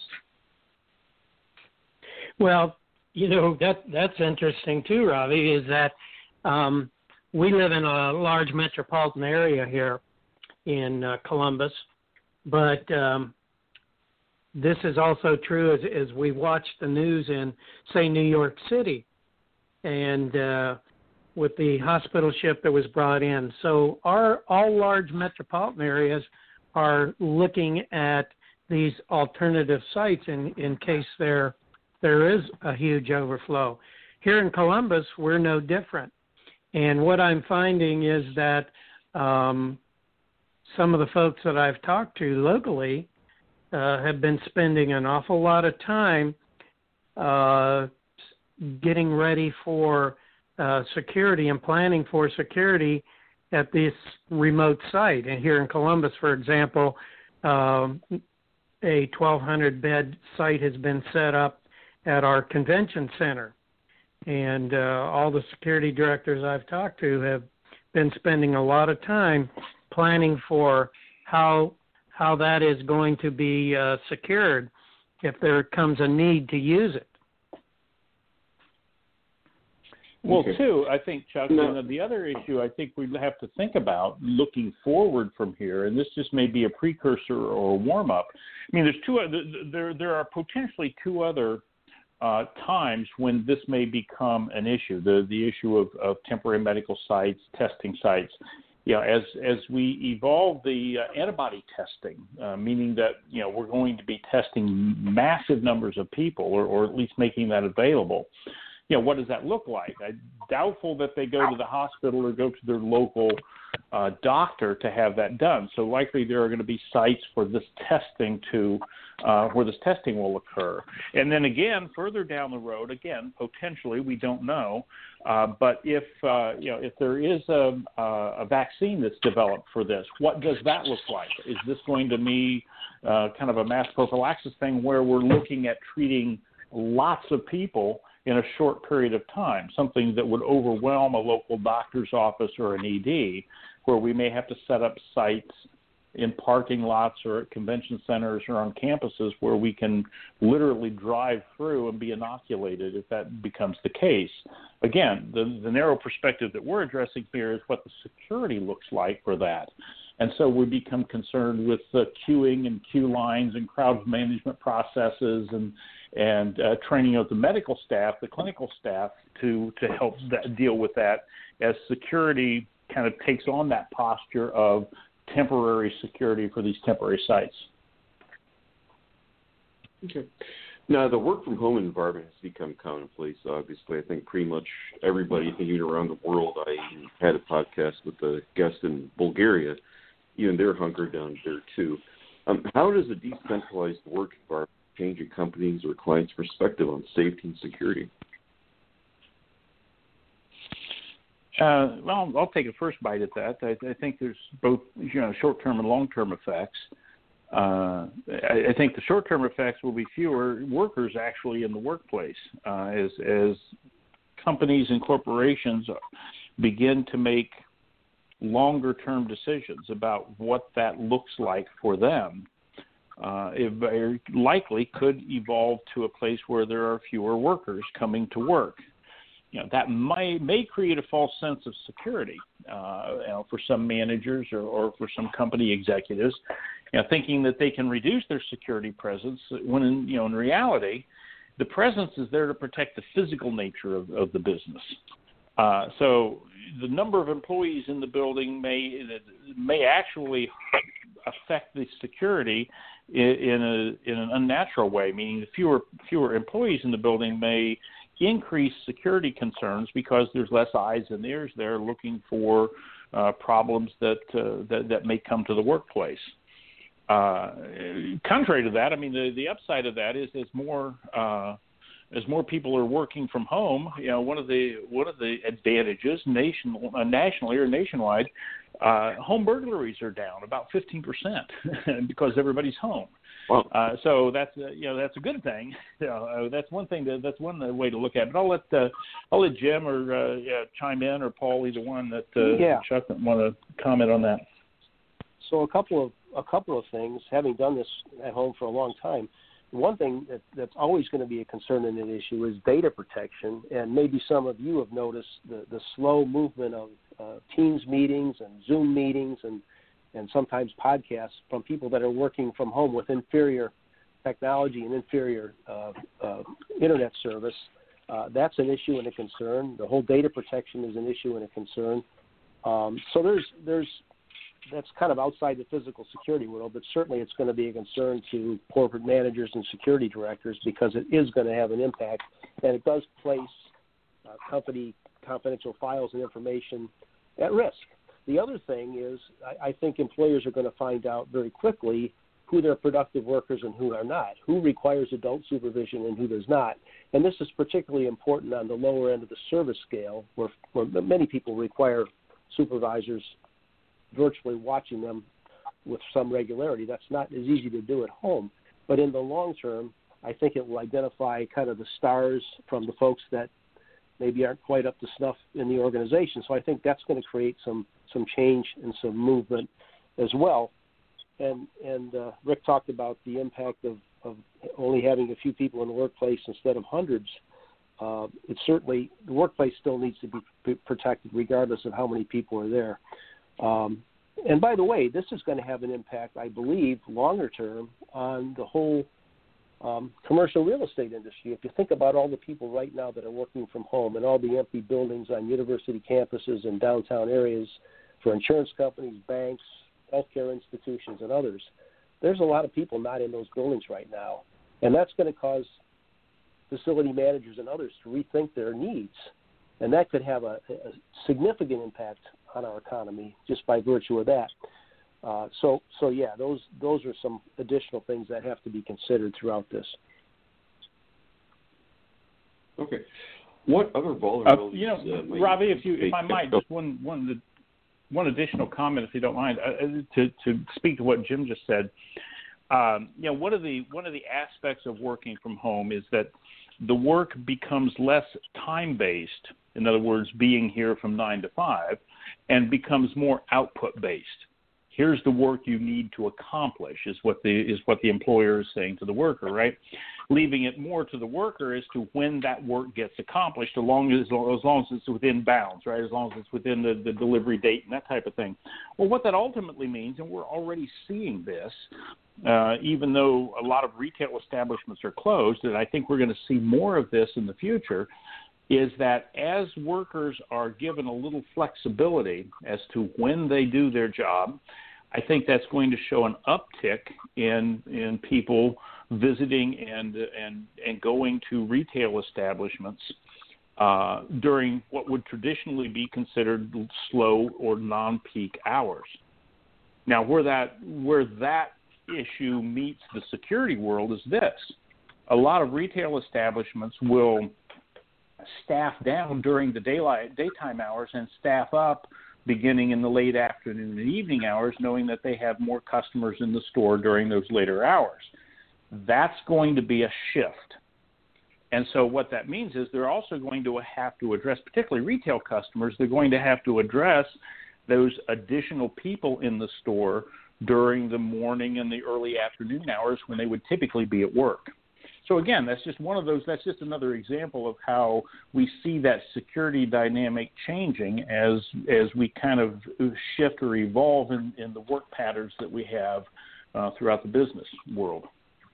Well, you know, that that's interesting too, Ravi, is that um, we live in a large metropolitan area here in uh, Columbus, but um, this is also true as, as we watch the news in, say, New York City, and uh, with the hospital ship that was brought in. So our all large metropolitan areas are looking at these alternative sites in, in case there there is a huge overflow. Here in Columbus, we're no different. And what I'm finding is that um, some of the folks that I've talked to locally uh, have been spending an awful lot of time uh, getting ready for uh, security and planning for security at this remote site. And here in Columbus, for example, um, a twelve hundred bed site has been set up at our convention center. And uh, all the security directors I've talked to have been spending a lot of time planning for how how that is going to be uh, secured if there comes a need to use it. Well, okay. too, I think, Chuck, no. you know, the other issue I think we have to think about looking forward from here, and this just may be a precursor or a warm-up. I mean, there's two. There, there are potentially two other uh, times when this may become an issue. The the issue of, of temporary medical sites, testing sites. You know, as as we evolve the uh, antibody testing, uh, meaning that you know we're going to be testing massive numbers of people, or, or at least making that available. You know, what does that look like? I'm doubtful that they go to the hospital or go to their local uh, doctor to have that done. So likely there are going to be sites for this testing to, uh, where this testing will occur. And then again, further down the road, again, potentially, we don't know, uh, but if, uh, you know, if there is a, a vaccine that's developed for this, what does that look like? Is this going to be uh, kind of a mass prophylaxis thing where we're looking at treating lots of people in a short period of time, something that would overwhelm a local doctor's office or an E D, where we may have to set up sites in parking lots or at convention centers or on campuses where we can literally drive through and be inoculated if that becomes the case. Again, the, the narrow perspective that we're addressing here is what the security looks like for that. And so we become concerned with the queuing and queue lines and crowd management processes and and uh, training of the medical staff, the clinical staff, to, to help that, deal with that as security kind of takes on that posture of temporary security for these temporary sites. Okay. Now, the work-from-home environment has become commonplace, obviously. I think pretty much everybody, even around the world, I had a podcast with a guest in Bulgaria, even they're hunkered down there, too. Um, how does a decentralized work environment change a company's or client's perspective on safety and security? Uh, well, I'll take a first bite at that. I, I think there's both, you know, short-term and long-term effects. Uh, I, I think the short-term effects will be fewer workers actually in the workplace uh, as as companies and corporations begin to make longer-term decisions about what that looks like for them. uh, it very likely could evolve to a place where there are fewer workers coming to work. You know, that may, may create a false sense of security uh, you know, for some managers or, or for some company executives, you know, thinking that they can reduce their security presence when, in, you know, in reality, the presence is there to protect the physical nature of, of the business. Uh, so the number of employees in the building may may actually affect the security in, in a in an unnatural way, meaning the fewer fewer employees in the building may increase security concerns because there's less eyes and ears there looking for uh, problems that, uh, that that may come to the workplace. Uh, contrary to that, I mean, the, the upside of that is as more uh, as more people are working from home, you know, one of the one of the advantages nation, uh, nationally or nationwide, uh, home burglaries are down about fifteen percent because everybody's home. Wow. Uh, so that's uh, you know that's a good thing. You know, uh, that's one thing. To, that's one way to look at it. But I'll let uh, I'll let Jim or uh, yeah, chime in, or Paul, either one that uh, yeah. Chuck want to comment on that. So a couple of a couple of things. Having done this at home for a long time, one thing that, that's always going to be a concern and an issue is data protection. And maybe some of you have noticed the, the slow movement of uh, Teams meetings and Zoom meetings and, and sometimes podcasts from people that are working from home with inferior technology and inferior uh, uh, internet service. Uh, that's an issue and a concern. The whole data protection is an issue and a concern. Um, so there's there's that's kind of outside the physical security world, but certainly it's going to be a concern to corporate managers and security directors because it is going to have an impact, and it does place uh, company confidential files and information at risk. The other thing is I, I think employers are going to find out very quickly who their productive workers and who are not, who requires adult supervision and who does not. And this is particularly important on the lower end of the service scale where, where many people require supervisors virtually watching them with some regularity. That's not as easy to do at home. But in the long term, I think it will identify kind of the stars from the folks that maybe aren't quite up to snuff in the organization. So I think that's going to create some, some change and some movement as well. And, and uh, Rick talked about the impact of, of only having a few people in the workplace instead of hundreds. Uh, it certainly, the workplace still needs to be protected regardless of how many people are there. Um, and by the way, this is going to have an impact, I believe, longer term on the whole um, commercial real estate industry. If you think about all the people right now that are working from home and all the empty buildings on university campuses and downtown areas for insurance companies, banks, healthcare institutions, and others, there's a lot of people not in those buildings right now. And that's going to cause facility managers and others to rethink their needs. And that could have a, a significant impact on our economy just by virtue of that. Uh, so, so yeah, those those are some additional things that have to be considered throughout this. Okay. What other vulnerabilities? Uh, you know, uh, Robbie, if you if I might, just one one one additional comment, if you don't mind, uh, to to speak to what Jim just said. Um, you know, one of the one of the aspects of working from home is that the work becomes less time-based, in other words, being here from nine to five, and becomes more output-based. Here's the work you need to accomplish, is what the is what the employer is saying to the worker, right? Leaving it more to the worker as to when that work gets accomplished, as long as, as long as it's within bounds, right? As long as it's within the, the delivery date and that type of thing. Well, what that ultimately means, and we're already seeing this, uh, even though a lot of retail establishments are closed, and I think we're going to see more of this in the future, is that as workers are given a little flexibility as to when they do their job, I think that's going to show an uptick in in people visiting and and and going to retail establishments uh, during what would traditionally be considered slow or non-peak hours. Now, where that where that issue meets the security world is this: a lot of retail establishments will staff down during the daylight daytime hours and staff up beginning in the late afternoon and evening hours, knowing that they have more customers in the store during those later hours. That's going to be a shift. And so what that means is they're also going to have to address, particularly retail customers, they're going to have to address those additional people in the store during the morning and the early afternoon hours when they would typically be at work. So again, that's just one of those, that's just another example of how we see that security dynamic changing as as we kind of shift or evolve in, in the work patterns that we have uh, throughout the business world.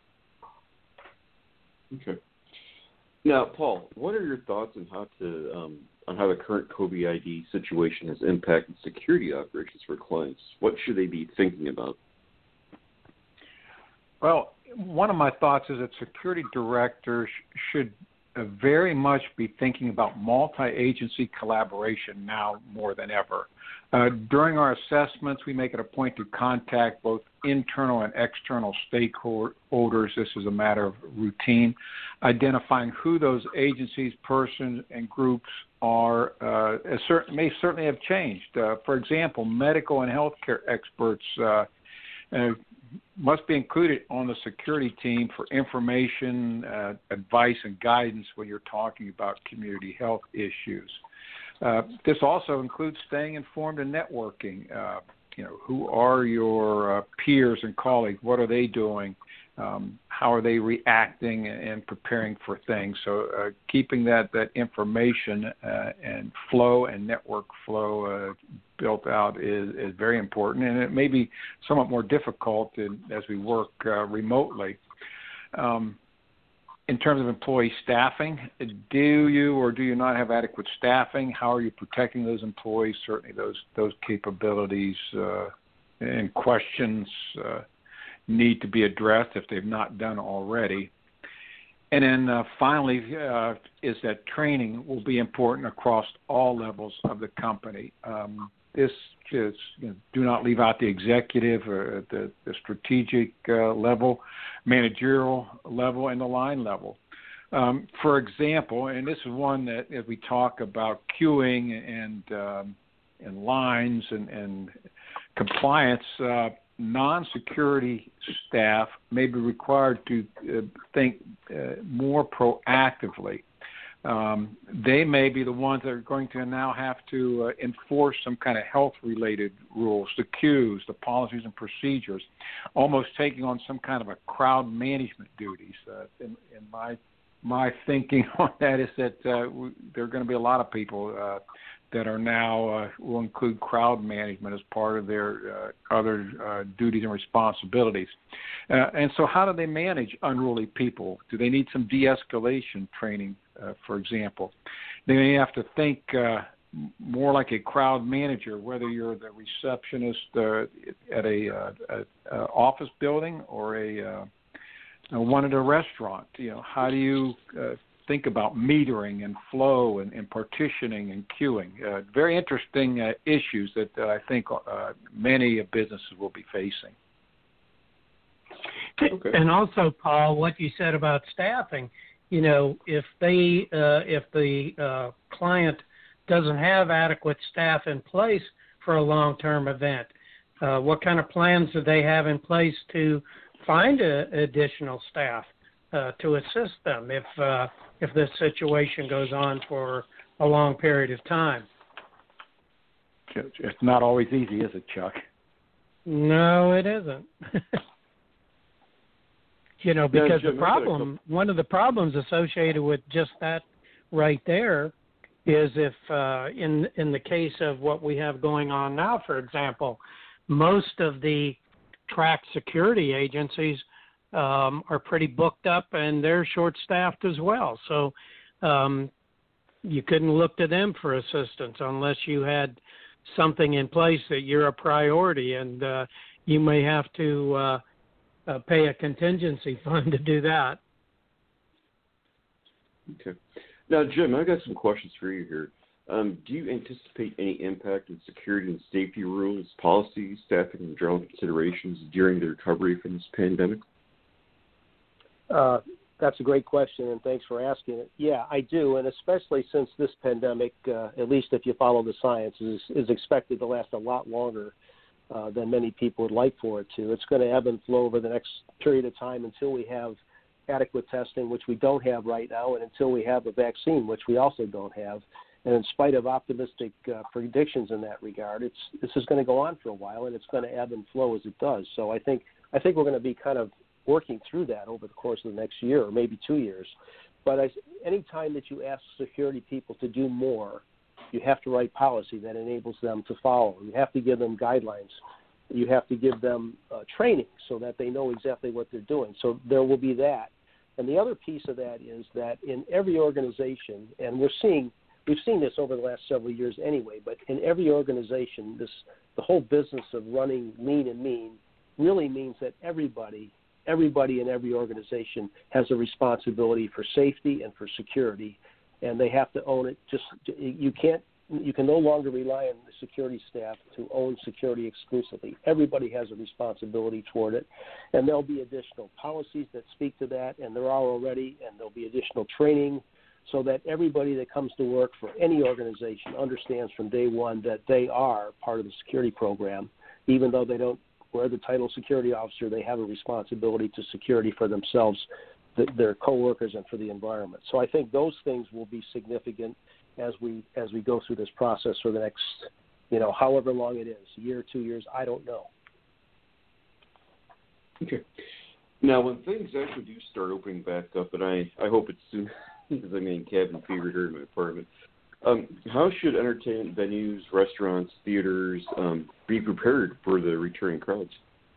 Okay. Now, Paul, what are your thoughts on how to um, on how the current COVID I D situation has impacted security operations for clients? What should they be thinking about? Well, one of my thoughts is that security directors should uh, very much be thinking about multi-agency collaboration now more than ever. Uh, during our assessments, we make it a point to contact both internal and external stakeholders. This is a matter of routine, identifying who those agencies, persons, and groups are. Uh, certain, may certainly have changed. Uh, for example, medical and healthcare experts uh, uh, must be included on the security team for information, uh, advice, and guidance when you're talking about community health issues. Uh, this also includes staying informed and networking. Uh, you know, who are your uh, peers and colleagues? What are they doing? Um, how are they reacting and preparing for things? So uh, keeping that, that information uh, and flow and network flow uh, built out is, is very important, and it may be somewhat more difficult in, as we work uh, remotely. Um, in terms of employee staffing, do you or do you not have adequate staffing? How are you protecting those employees? Certainly those, those capabilities uh, and questions uh, need to be addressed if they've not done already. And then uh, finally uh, is that training will be important across all levels of the company. Um, this is, you know, do not leave out the executive or the, the strategic uh, level, managerial level, and the line level. Um, for example, and this is one that as we talk about queuing and, um, and lines and, and compliance, uh, non-security staff may be required to uh, think uh, more proactively. Um, they may be the ones that are going to now have to uh, enforce some kind of health-related rules, the queues, the policies and procedures, almost taking on some kind of a crowd management duties. Uh, in, in my my thinking on that is that uh, we, there are going to be a lot of people uh, that are now uh, will include crowd management as part of their uh, other uh, duties and responsibilities. Uh, and so how do they manage unruly people? Do they need some de-escalation training, uh, for example? They may have to think uh, more like a crowd manager, whether you're the receptionist uh, at a, uh, a, a office building or a, uh, a one at a restaurant. You know, how do you uh, think about metering and flow and, and partitioning and queuing? Uh, very interesting uh, issues that uh, I think uh, many businesses will be facing. Okay. And also, Paul, what you said about staffing, you know, if they, uh, if the uh, client doesn't have adequate staff in place for a long-term event, uh, what kind of plans do they have in place to find a, additional staff uh, to assist them if uh, if this situation goes on for a long period of time? It's not always easy, is it, Chuck? No, it isn't. You know, because yeah, the problem, one of the problems associated with just that right there is if uh, in in the case of what we have going on now, for example, most of the track security agencies um, are pretty booked up and they're short-staffed as well. So um, you couldn't look to them for assistance unless you had something in place that you're a priority, and uh, you may have to uh, uh, pay a contingency fund to do that. Okay. Now, Jim, I've got some questions for you here. Um, do you anticipate any impact in security and safety rules, policies, staffing, and general considerations during the recovery from this pandemic? Uh, that's a great question, and thanks for asking it. Yeah, I do, and especially since this pandemic, uh, at least if you follow the science, is, is expected to last a lot longer uh, than many people would like for it to. It's going to ebb and flow over the next period of time until we have adequate testing, which we don't have right now, and until we have a vaccine, which we also don't have. And in spite of optimistic uh, predictions in that regard, it's this is going to go on for a while, and it's going to ebb and flow as it does. So I think I think we're going to be kind of working through that over the course of the next year or maybe two years. But I, any time that you ask security people to do more, you have to write policy that enables them to follow. You have to give them guidelines. You have to give them uh, training so that they know exactly what they're doing. So there will be that. And the other piece of that is that in every organization, and we're seeing, we've seen this over the last several years anyway, but in every organization, this the whole business of running lean and mean really means that everybody, everybody in every organization has a responsibility for safety and for security, and they have to own it. Just you can't, you can no longer rely on the security staff to own security exclusively. Everybody has a responsibility toward it, and there'll be additional policies that speak to that, and there are already, and there'll be additional training so that everybody that comes to work for any organization understands from day one that they are part of the security program. Even though they don't wear the title security officer, they have a responsibility to security for themselves, th- their coworkers, and for the environment. So I think those things will be significant as we as we go through this process for the next, you know, however long it is, a year, two years, I don't know. Okay. Now, when things actually do start opening back up, and I, I hope it's soon, because I'm in cabin fever here in my apartment, um, how should entertainment venues, restaurants, theaters um, be prepared for the returning crowds?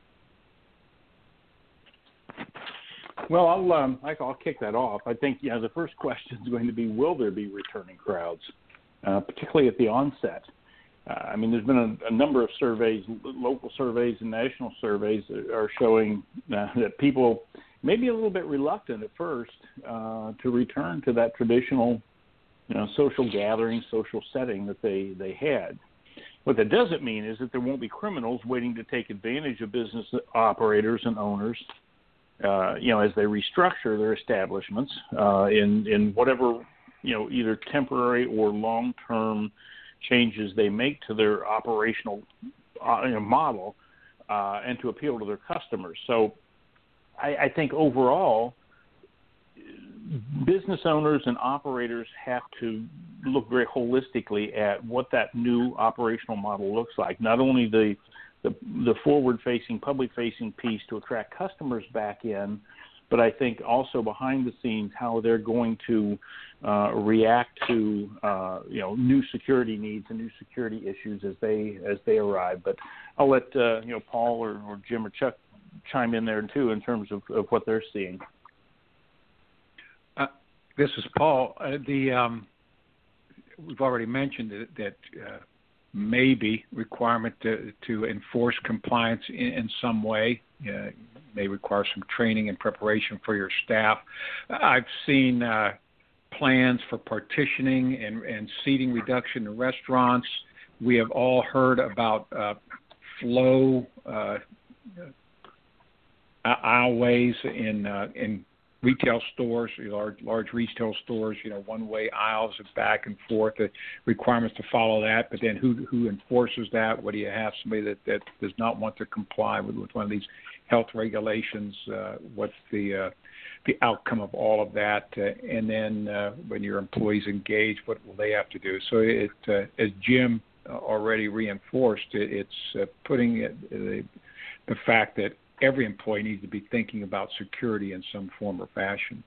Well, I'll um, I'll kick that off. I think yeah, the first question is going to be: will there be returning crowds, uh, particularly at the onset? Uh, I mean, there's been a, a number of surveys, local surveys and national surveys, that are showing uh, that people may be a little bit reluctant at first uh, to return to that traditional, you know, social gathering, social setting that they, they had. What that doesn't mean is that there won't be criminals waiting to take advantage of business operators and owners. Uh, you know, as they restructure their establishments uh, in in whatever, you know, either temporary or long-term changes they make to their operational uh, you know, model uh, and to appeal to their customers. So I, I think overall, business owners and operators have to look very holistically at what that new operational model looks like, not only the the, the forward-facing, public-facing piece to attract customers back in, but I think also behind the scenes how they're going to uh, react to uh, you know new security needs and new security issues as they as they arrive. But I'll let uh, you know Paul or, or Jim or Chuck chime in there too in terms of, of what they're seeing. Uh, this is Paul. Uh, the um, we've already mentioned that. that uh, maybe requirement to, to enforce compliance in, in some way. Uh, may require some training and preparation for your staff. I've seen uh, plans for partitioning and, and seating reduction in restaurants. We have all heard about uh, flow uh, aisleways in uh, in retail stores, large, large retail stores, you know, one-way aisles back and forth, the requirements to follow that, but then who who enforces that? What do you have? Somebody that, that does not want to comply with, with one of these health regulations, uh, what's the uh, the outcome of all of that? Uh, and then uh, when your employees engage, what will they have to do? So it, uh, as Jim already reinforced, it, it's uh, putting it, the, the fact that every employee needs to be thinking about security in some form or fashion.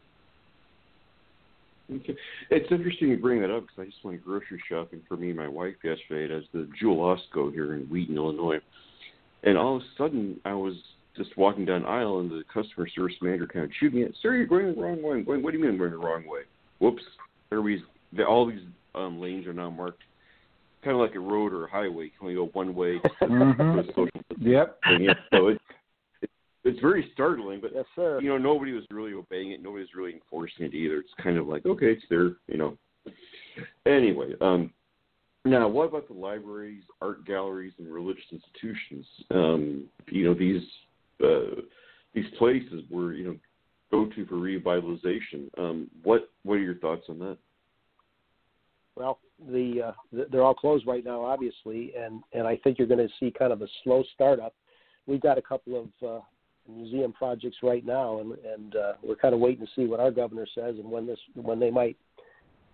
Okay. It's interesting you bring that up because I just went grocery shopping for me and my wife yesterday at the Jewel Osco here in Wheaton, Illinois. And all of a sudden, I was just walking down the aisle, and the customer service manager kind of chewed me. Sir, you're going the wrong way. I'm going, what do you mean I'm going the wrong way? Whoops. Everybody's, all these um, lanes are now marked kind of like a road or a highway. You can only go one way. Mm-hmm. Yep. Yeah, so it, it, it's very startling, but, yes, sir. you know, nobody was really obeying it. Nobody was really enforcing it either. It's kind of like, okay, it's there, you know. Anyway, um, now what about the libraries, art galleries, and religious institutions? Um, you know, these uh, these places where, you know, go to for revitalization. Um, what what are your thoughts on that? Well, the uh, they're all closed right now, obviously, and, and I think you're going to see kind of a slow startup. We've got a couple of uh, museum projects right now, and, and uh, we're kind of waiting to see what our governor says and when this when they might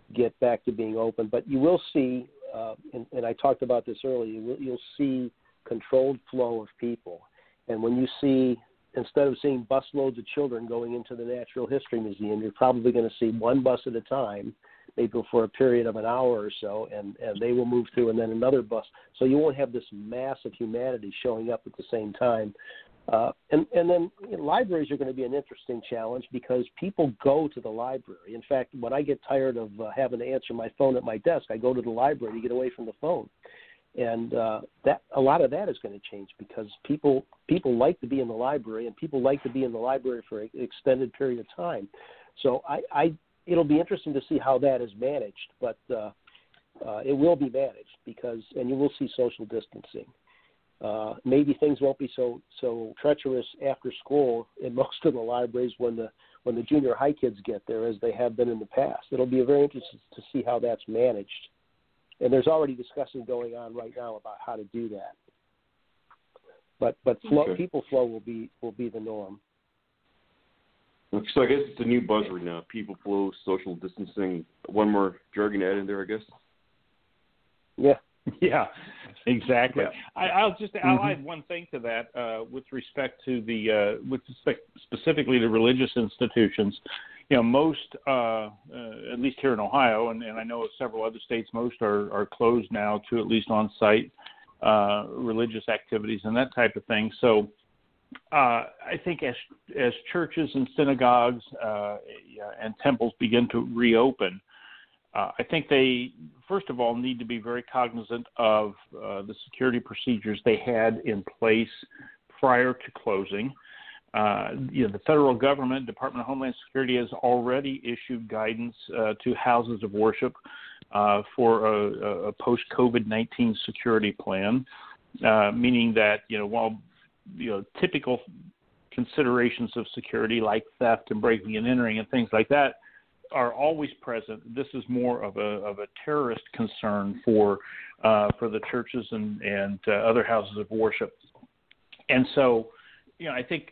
get back to being open. But you will see, uh, and, and I talked about this earlier, you will, you'll see controlled flow of people. And when you see, instead of seeing busloads of children going into the Natural History Museum, you're probably going to see one bus at a time, maybe for a period of an hour or so, and, and they will move through, and then another bus. So you won't have this mass of humanity showing up at the same time. Uh, and, and then you know, libraries are going to be an interesting challenge because people go to the library. In fact, when I get tired of uh, having to answer my phone at my desk, I go to the library to get away from the phone. And uh, that a lot of that is going to change because people people like to be in the library, and people like to be in the library for an extended period of time. So I, I it'll be interesting to see how that is managed, but uh, uh, it will be managed because, and you will see social distancing. Uh, maybe things won't be so so treacherous after school in most of the libraries when the when the junior high kids get there as they have been in the past. It'll be very interesting to see how that's managed. And there's already discussion going on right now about how to do that. But but flow, okay. people flow will be will be the norm. So I guess it's a new buzzword now. People flow, social distancing. One more jargon add in there, I guess. Yeah. Yeah, exactly. Yeah. I, I'll just I'll mm-hmm. add one thing to that uh, with respect to the uh, with respect specifically to religious institutions. You know, most, uh, uh, at least here in Ohio, and, and I know several other states, most are, are closed now to at least on-site uh, religious activities and that type of thing. So uh, I think as as churches and synagogues uh, and temples begin to reopen, uh, I think they, first of all, need to be very cognizant of uh, the security procedures they had in place prior to closing. Uh, you know, the federal government, Department of Homeland Security, has already issued guidance uh, to houses of worship uh, for a, a post-COVID nineteen security plan, uh, meaning that, you know, while, you know, typical considerations of security like theft and breaking and entering and things like that are always present, this is more of a of a terrorist concern for uh, for the churches and, and uh, other houses of worship. And so, you know, I think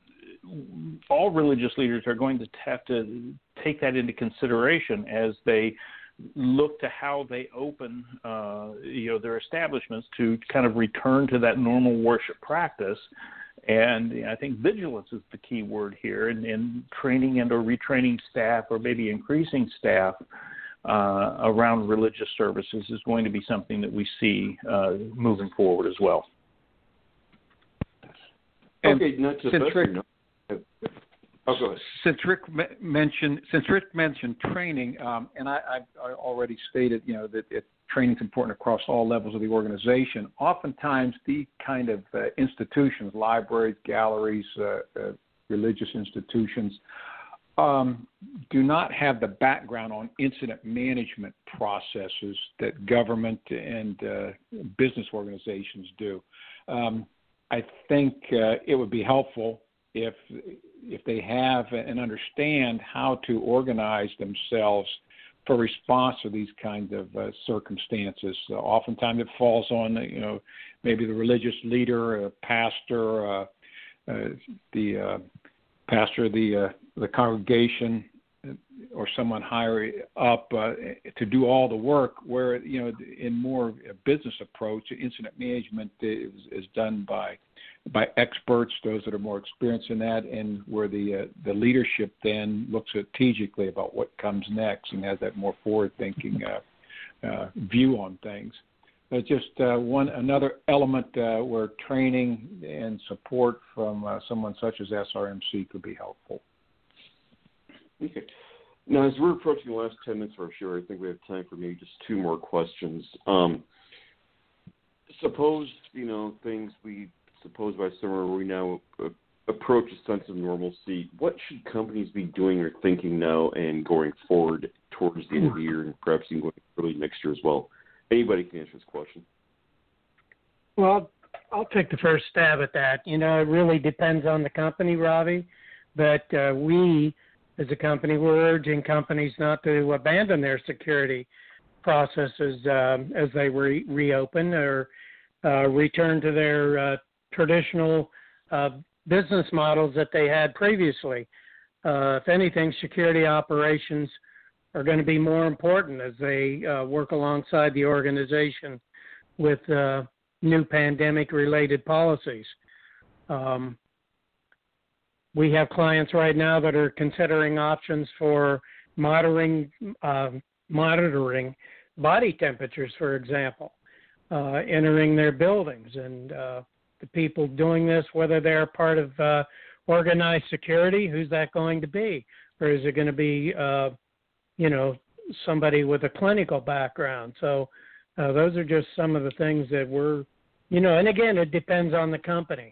all religious leaders are going to have to take that into consideration as they look to how they open, uh, you know, their establishments to kind of return to that normal worship practice. And you know, I think vigilance is the key word here, and, and training and or retraining staff, or maybe increasing staff uh, around religious services is going to be something that we see uh, moving forward as well. And okay, not just since us, Rick, no. Oh, go ahead. Since Rick mentioned, since Rick mentioned training, um, and I, I, I already stated, you know, that it, training is important across all levels of the organization. Oftentimes, the kind of uh, institutions, libraries, galleries, uh, uh, religious institutions, um, do not have the background on incident management processes that government and uh, business organizations do. Um, I think uh, it would be helpful if if they have and understand how to organize themselves for response to these kinds of uh, circumstances. Uh, oftentimes it falls on, you know, maybe the religious leader, a pastor, uh, uh, the uh, pastor of the, uh, the congregation, or someone higher up uh, to do all the work, where, you know, in more a business approach, incident management is, is done by by experts, those that are more experienced in that, and where the uh, the leadership then looks strategically about what comes next and has that more forward-thinking uh, uh, view on things. But just uh, one another element uh, where training and support from uh, someone such as S R M C could be helpful. Okay. Now, as we're approaching the last ten minutes of our show, I think we have time for maybe just two more questions. Um, suppose, you know, things we, suppose by summer we now uh, approach a sense of normalcy. What should companies be doing or thinking now and going forward towards the end of the year, and perhaps even going early next year as well? Anybody can answer this question. Well, I'll take the first stab at that. You know, it really depends on the company, Ravi, but uh, we, as a company, we're urging companies not to abandon their security processes um, as they re- reopen or uh, return to their uh, traditional uh, business models that they had previously. Uh, if anything, security operations are going to be more important as they uh, work alongside the organization with uh, new pandemic-related policies. Um, we have clients right now that are considering options for monitoring, uh, monitoring body temperatures, for example, uh, entering their buildings. And uh, the people doing this, whether they're part of uh, organized security, who's that going to be? Or is it going to be, uh, you know, somebody with a clinical background? So uh, those are just some of the things that we're, you know, and again, it depends on the company.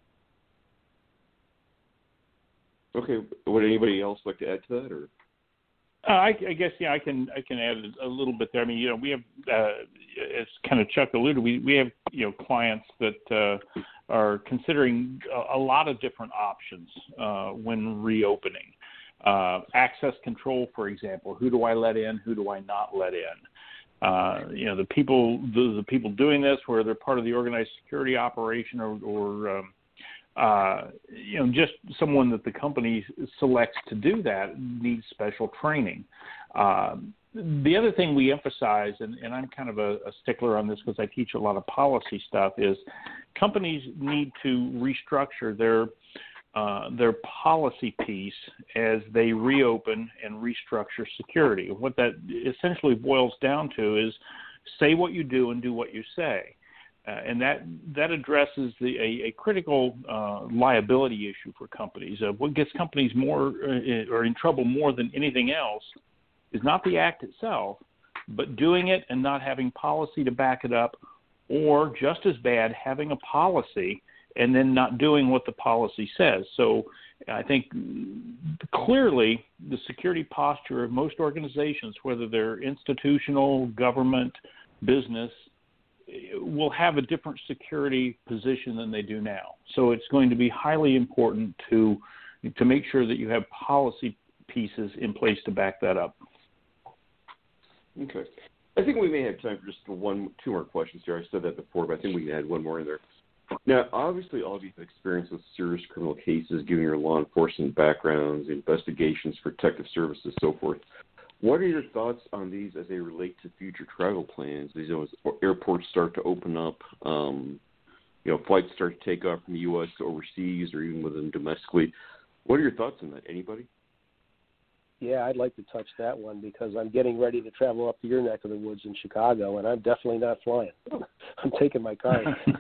Okay. Would anybody else like to add to that, or? Uh, I, I guess yeah, I can I can add a little bit there. I mean, you know, we have uh, as kind of Chuck alluded, we we have you know clients that uh, are considering a, a lot of different options uh, when reopening. Uh, access control, for example, who do I let in? Who do I not let in? Uh, you know, the people the, the people doing this, where they're part of the organized security operation, or, or um, Uh, you know, just someone that the company selects to do that needs special training. Uh, the other thing we emphasize, and, and I'm kind of a, a stickler on this because I teach a lot of policy stuff, is companies need to restructure their uh, their policy piece as they reopen and restructure security. What that essentially boils down to is say what you do and do what you say. Uh, and that that addresses the, a, a critical uh, liability issue for companies. Uh, what gets companies more uh, or in trouble more than anything else is not the act itself, but doing it and not having policy to back it up, or just as bad, having a policy and then not doing what the policy says. So I think clearly the security posture of most organizations, whether they're institutional, government, business, will have a different security position than they do now. So it's going to be highly important to to make sure that you have policy pieces in place to back that up. Okay. I think we may have time for just one, two more questions here. I said that before, but I think we can add one more in there. Now, obviously, all of you have experience with serious criminal cases, given your law enforcement backgrounds, investigations for detective services, so forth. What are your thoughts on these as they relate to future travel plans? As, you know, as airports start to open up, um, you know, flights start to take off from the U S to overseas, or even within domestically. What are your thoughts on that? Anybody? Yeah, I'd like to touch that one because I'm getting ready to travel up to your neck of the woods in Chicago, and I'm definitely not flying. I'm taking my car.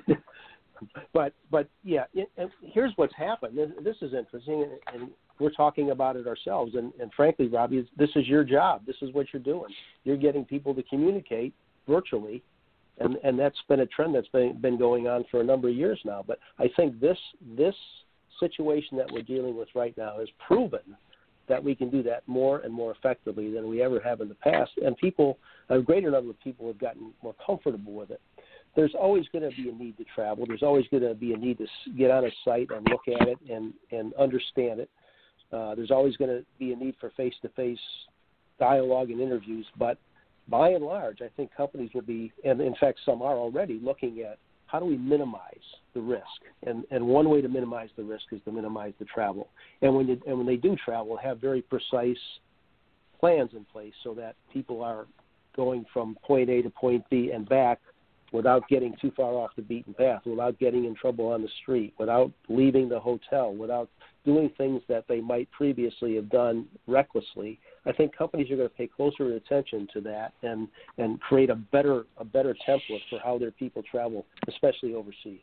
but but yeah, it, and here's what's happened. This, this is interesting, and we're talking about it ourselves. And, and frankly, Robbie, this is your job. This is what you're doing. You're getting people to communicate virtually, and, and that's been a trend that's been, been going on for a number of years now. But I think this this situation that we're dealing with right now has proven that we can do that more and more effectively than we ever have in the past. And people, a greater number of people have gotten more comfortable with it. There's always going to be a need to travel. There's always going to be a need to get on a site and look at it and, and understand it. Uh, there's always going to be a need for face-to-face dialogue and interviews. But by and large, I think companies will be, and in fact some are already, looking at how do we minimize the risk. And, and one way to minimize the risk is to minimize the travel. And when, you, and when they do travel, have very precise plans in place so that people are going from point A to point B and back without getting too far off the beaten path, without getting in trouble on the street, without leaving the hotel, without doing things that they might previously have done recklessly. I think companies are going to pay closer attention to that and, and create a better a better template for how their people travel, especially overseas.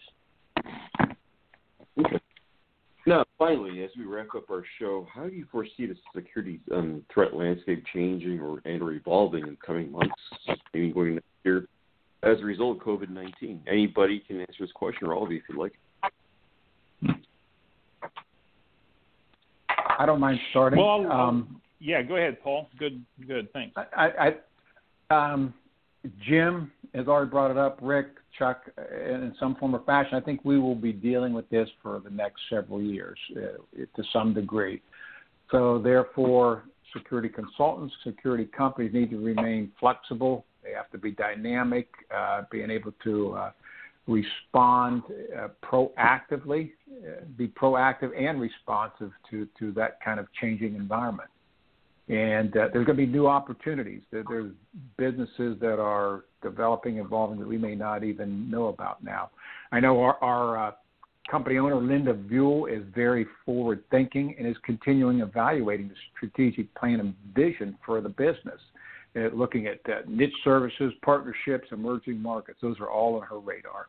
Okay. Now, finally, as we wrap up our show, how do you foresee the security um, threat landscape changing or and or evolving in coming months, maybe going next year, as a result of COVID nineteen? Anybody can answer this question, or all of you if you'd like. I don't mind starting. Well, um, yeah, go ahead, Paul. Good, good, thanks. I, I, um, Jim has already brought it up. Rick, Chuck, in some form or fashion, I think we will be dealing with this for the next several years uh, to some degree. So, therefore, security consultants, security companies need to remain flexible. They have to be dynamic, uh, being able to uh, respond uh, proactively, uh, be proactive and responsive to, to that kind of changing environment. And uh, there's going to be new opportunities. There, there's businesses that are developing, evolving that we may not even know about now. I know our, our uh, company owner, Linda Buell, is very forward-thinking and is continuing evaluating the strategic plan and vision for the business, uh, looking at uh, niche services, partnerships, emerging markets. Those are all on her radar.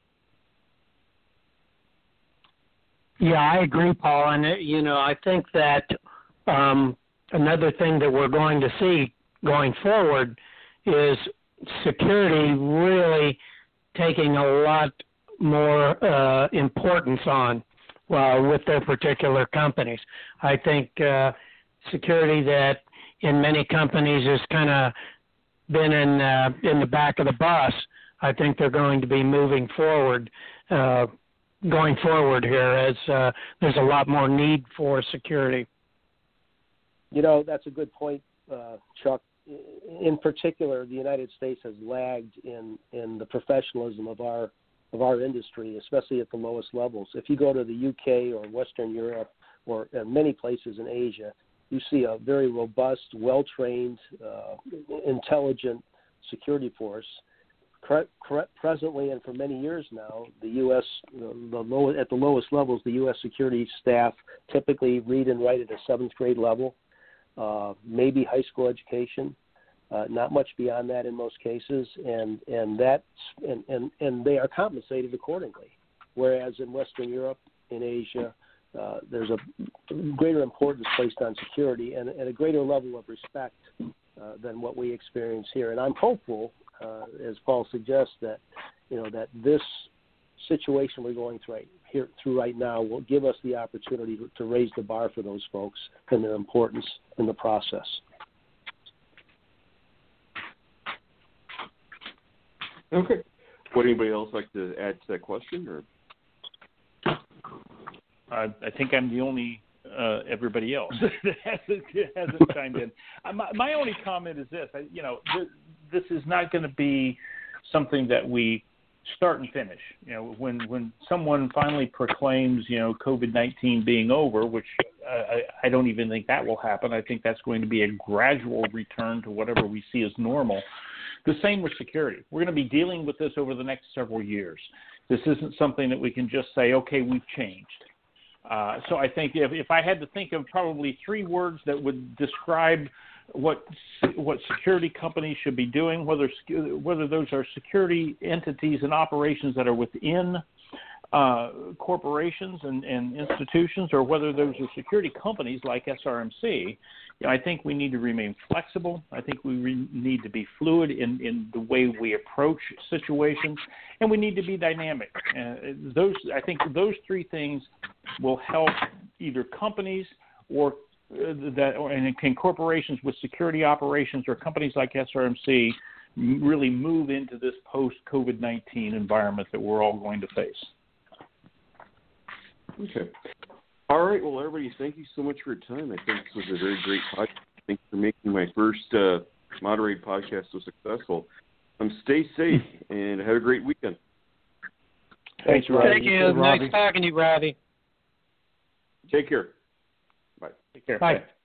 Yeah, I agree, Paul. And, uh, you know, I think that um, another thing that we're going to see going forward is security really taking a lot more uh, importance on uh, with their particular companies. I think uh, security that in many companies has kind of been in uh, in the back of the bus. I think they're going to be moving forward, uh, going forward here as uh, there's a lot more need for security. You know, that's a good point, uh, Chuck. In particular, the United States has lagged in, in the professionalism of our of our industry, especially at the lowest levels. If you go to the U K or Western Europe or uh, many places in Asia, you see a very robust, well-trained, uh, intelligent security force. Correct, correct, presently and for many years now, the U S the, the low, at the lowest levels, the U S security staff typically read and write at a seventh grade level, uh, maybe high school education. Uh, not much beyond that in most cases, and and that's and, and, and they are compensated accordingly. Whereas in Western Europe, in Asia, uh, there's a greater importance placed on security and, and a greater level of respect uh, than what we experience here. And I'm hopeful, uh, as Paul suggests, that you know that this situation we're going through right here through right now will give us the opportunity to, to raise the bar for those folks and their importance in the process. Okay. Would anybody else like to add to that question? Or I, I think I'm the only uh, everybody else that hasn't, hasn't chimed in. My, my only comment is this: I, you know, th- this is not going to be something that we start and finish. You know, when when someone finally proclaims, you know, COVID nineteen being over, which uh, I, I don't even think that will happen. I think that's going to be a gradual return to whatever we see as normal. The same with security. We're going to be dealing with this over the next several years. This isn't something that we can just say, okay, we've changed. Uh, so I think if, if I had to think of probably three words that would describe what what security companies should be doing, whether whether those are security entities and operations that are within uh, corporations and, and institutions, or whether those are security companies like S R M C, you know, I think we need to remain flexible. I think we re- need to be fluid in, in the way we approach situations, and we need to be dynamic. Uh, those, I think those three things will help either companies or uh, that, or, and, and corporations with security operations or companies like S R M C really move into this post-COVID nineteen environment that we're all going to face. Okay. All right. Well, everybody, thank you so much for your time. I think this was a very great podcast. Thanks for making my first uh, moderated podcast so successful. Um, stay safe and have a great weekend. Thanks, Robbie. Thank you. Nice talking to you, Robbie. Take care. Bye. Take care. Bye.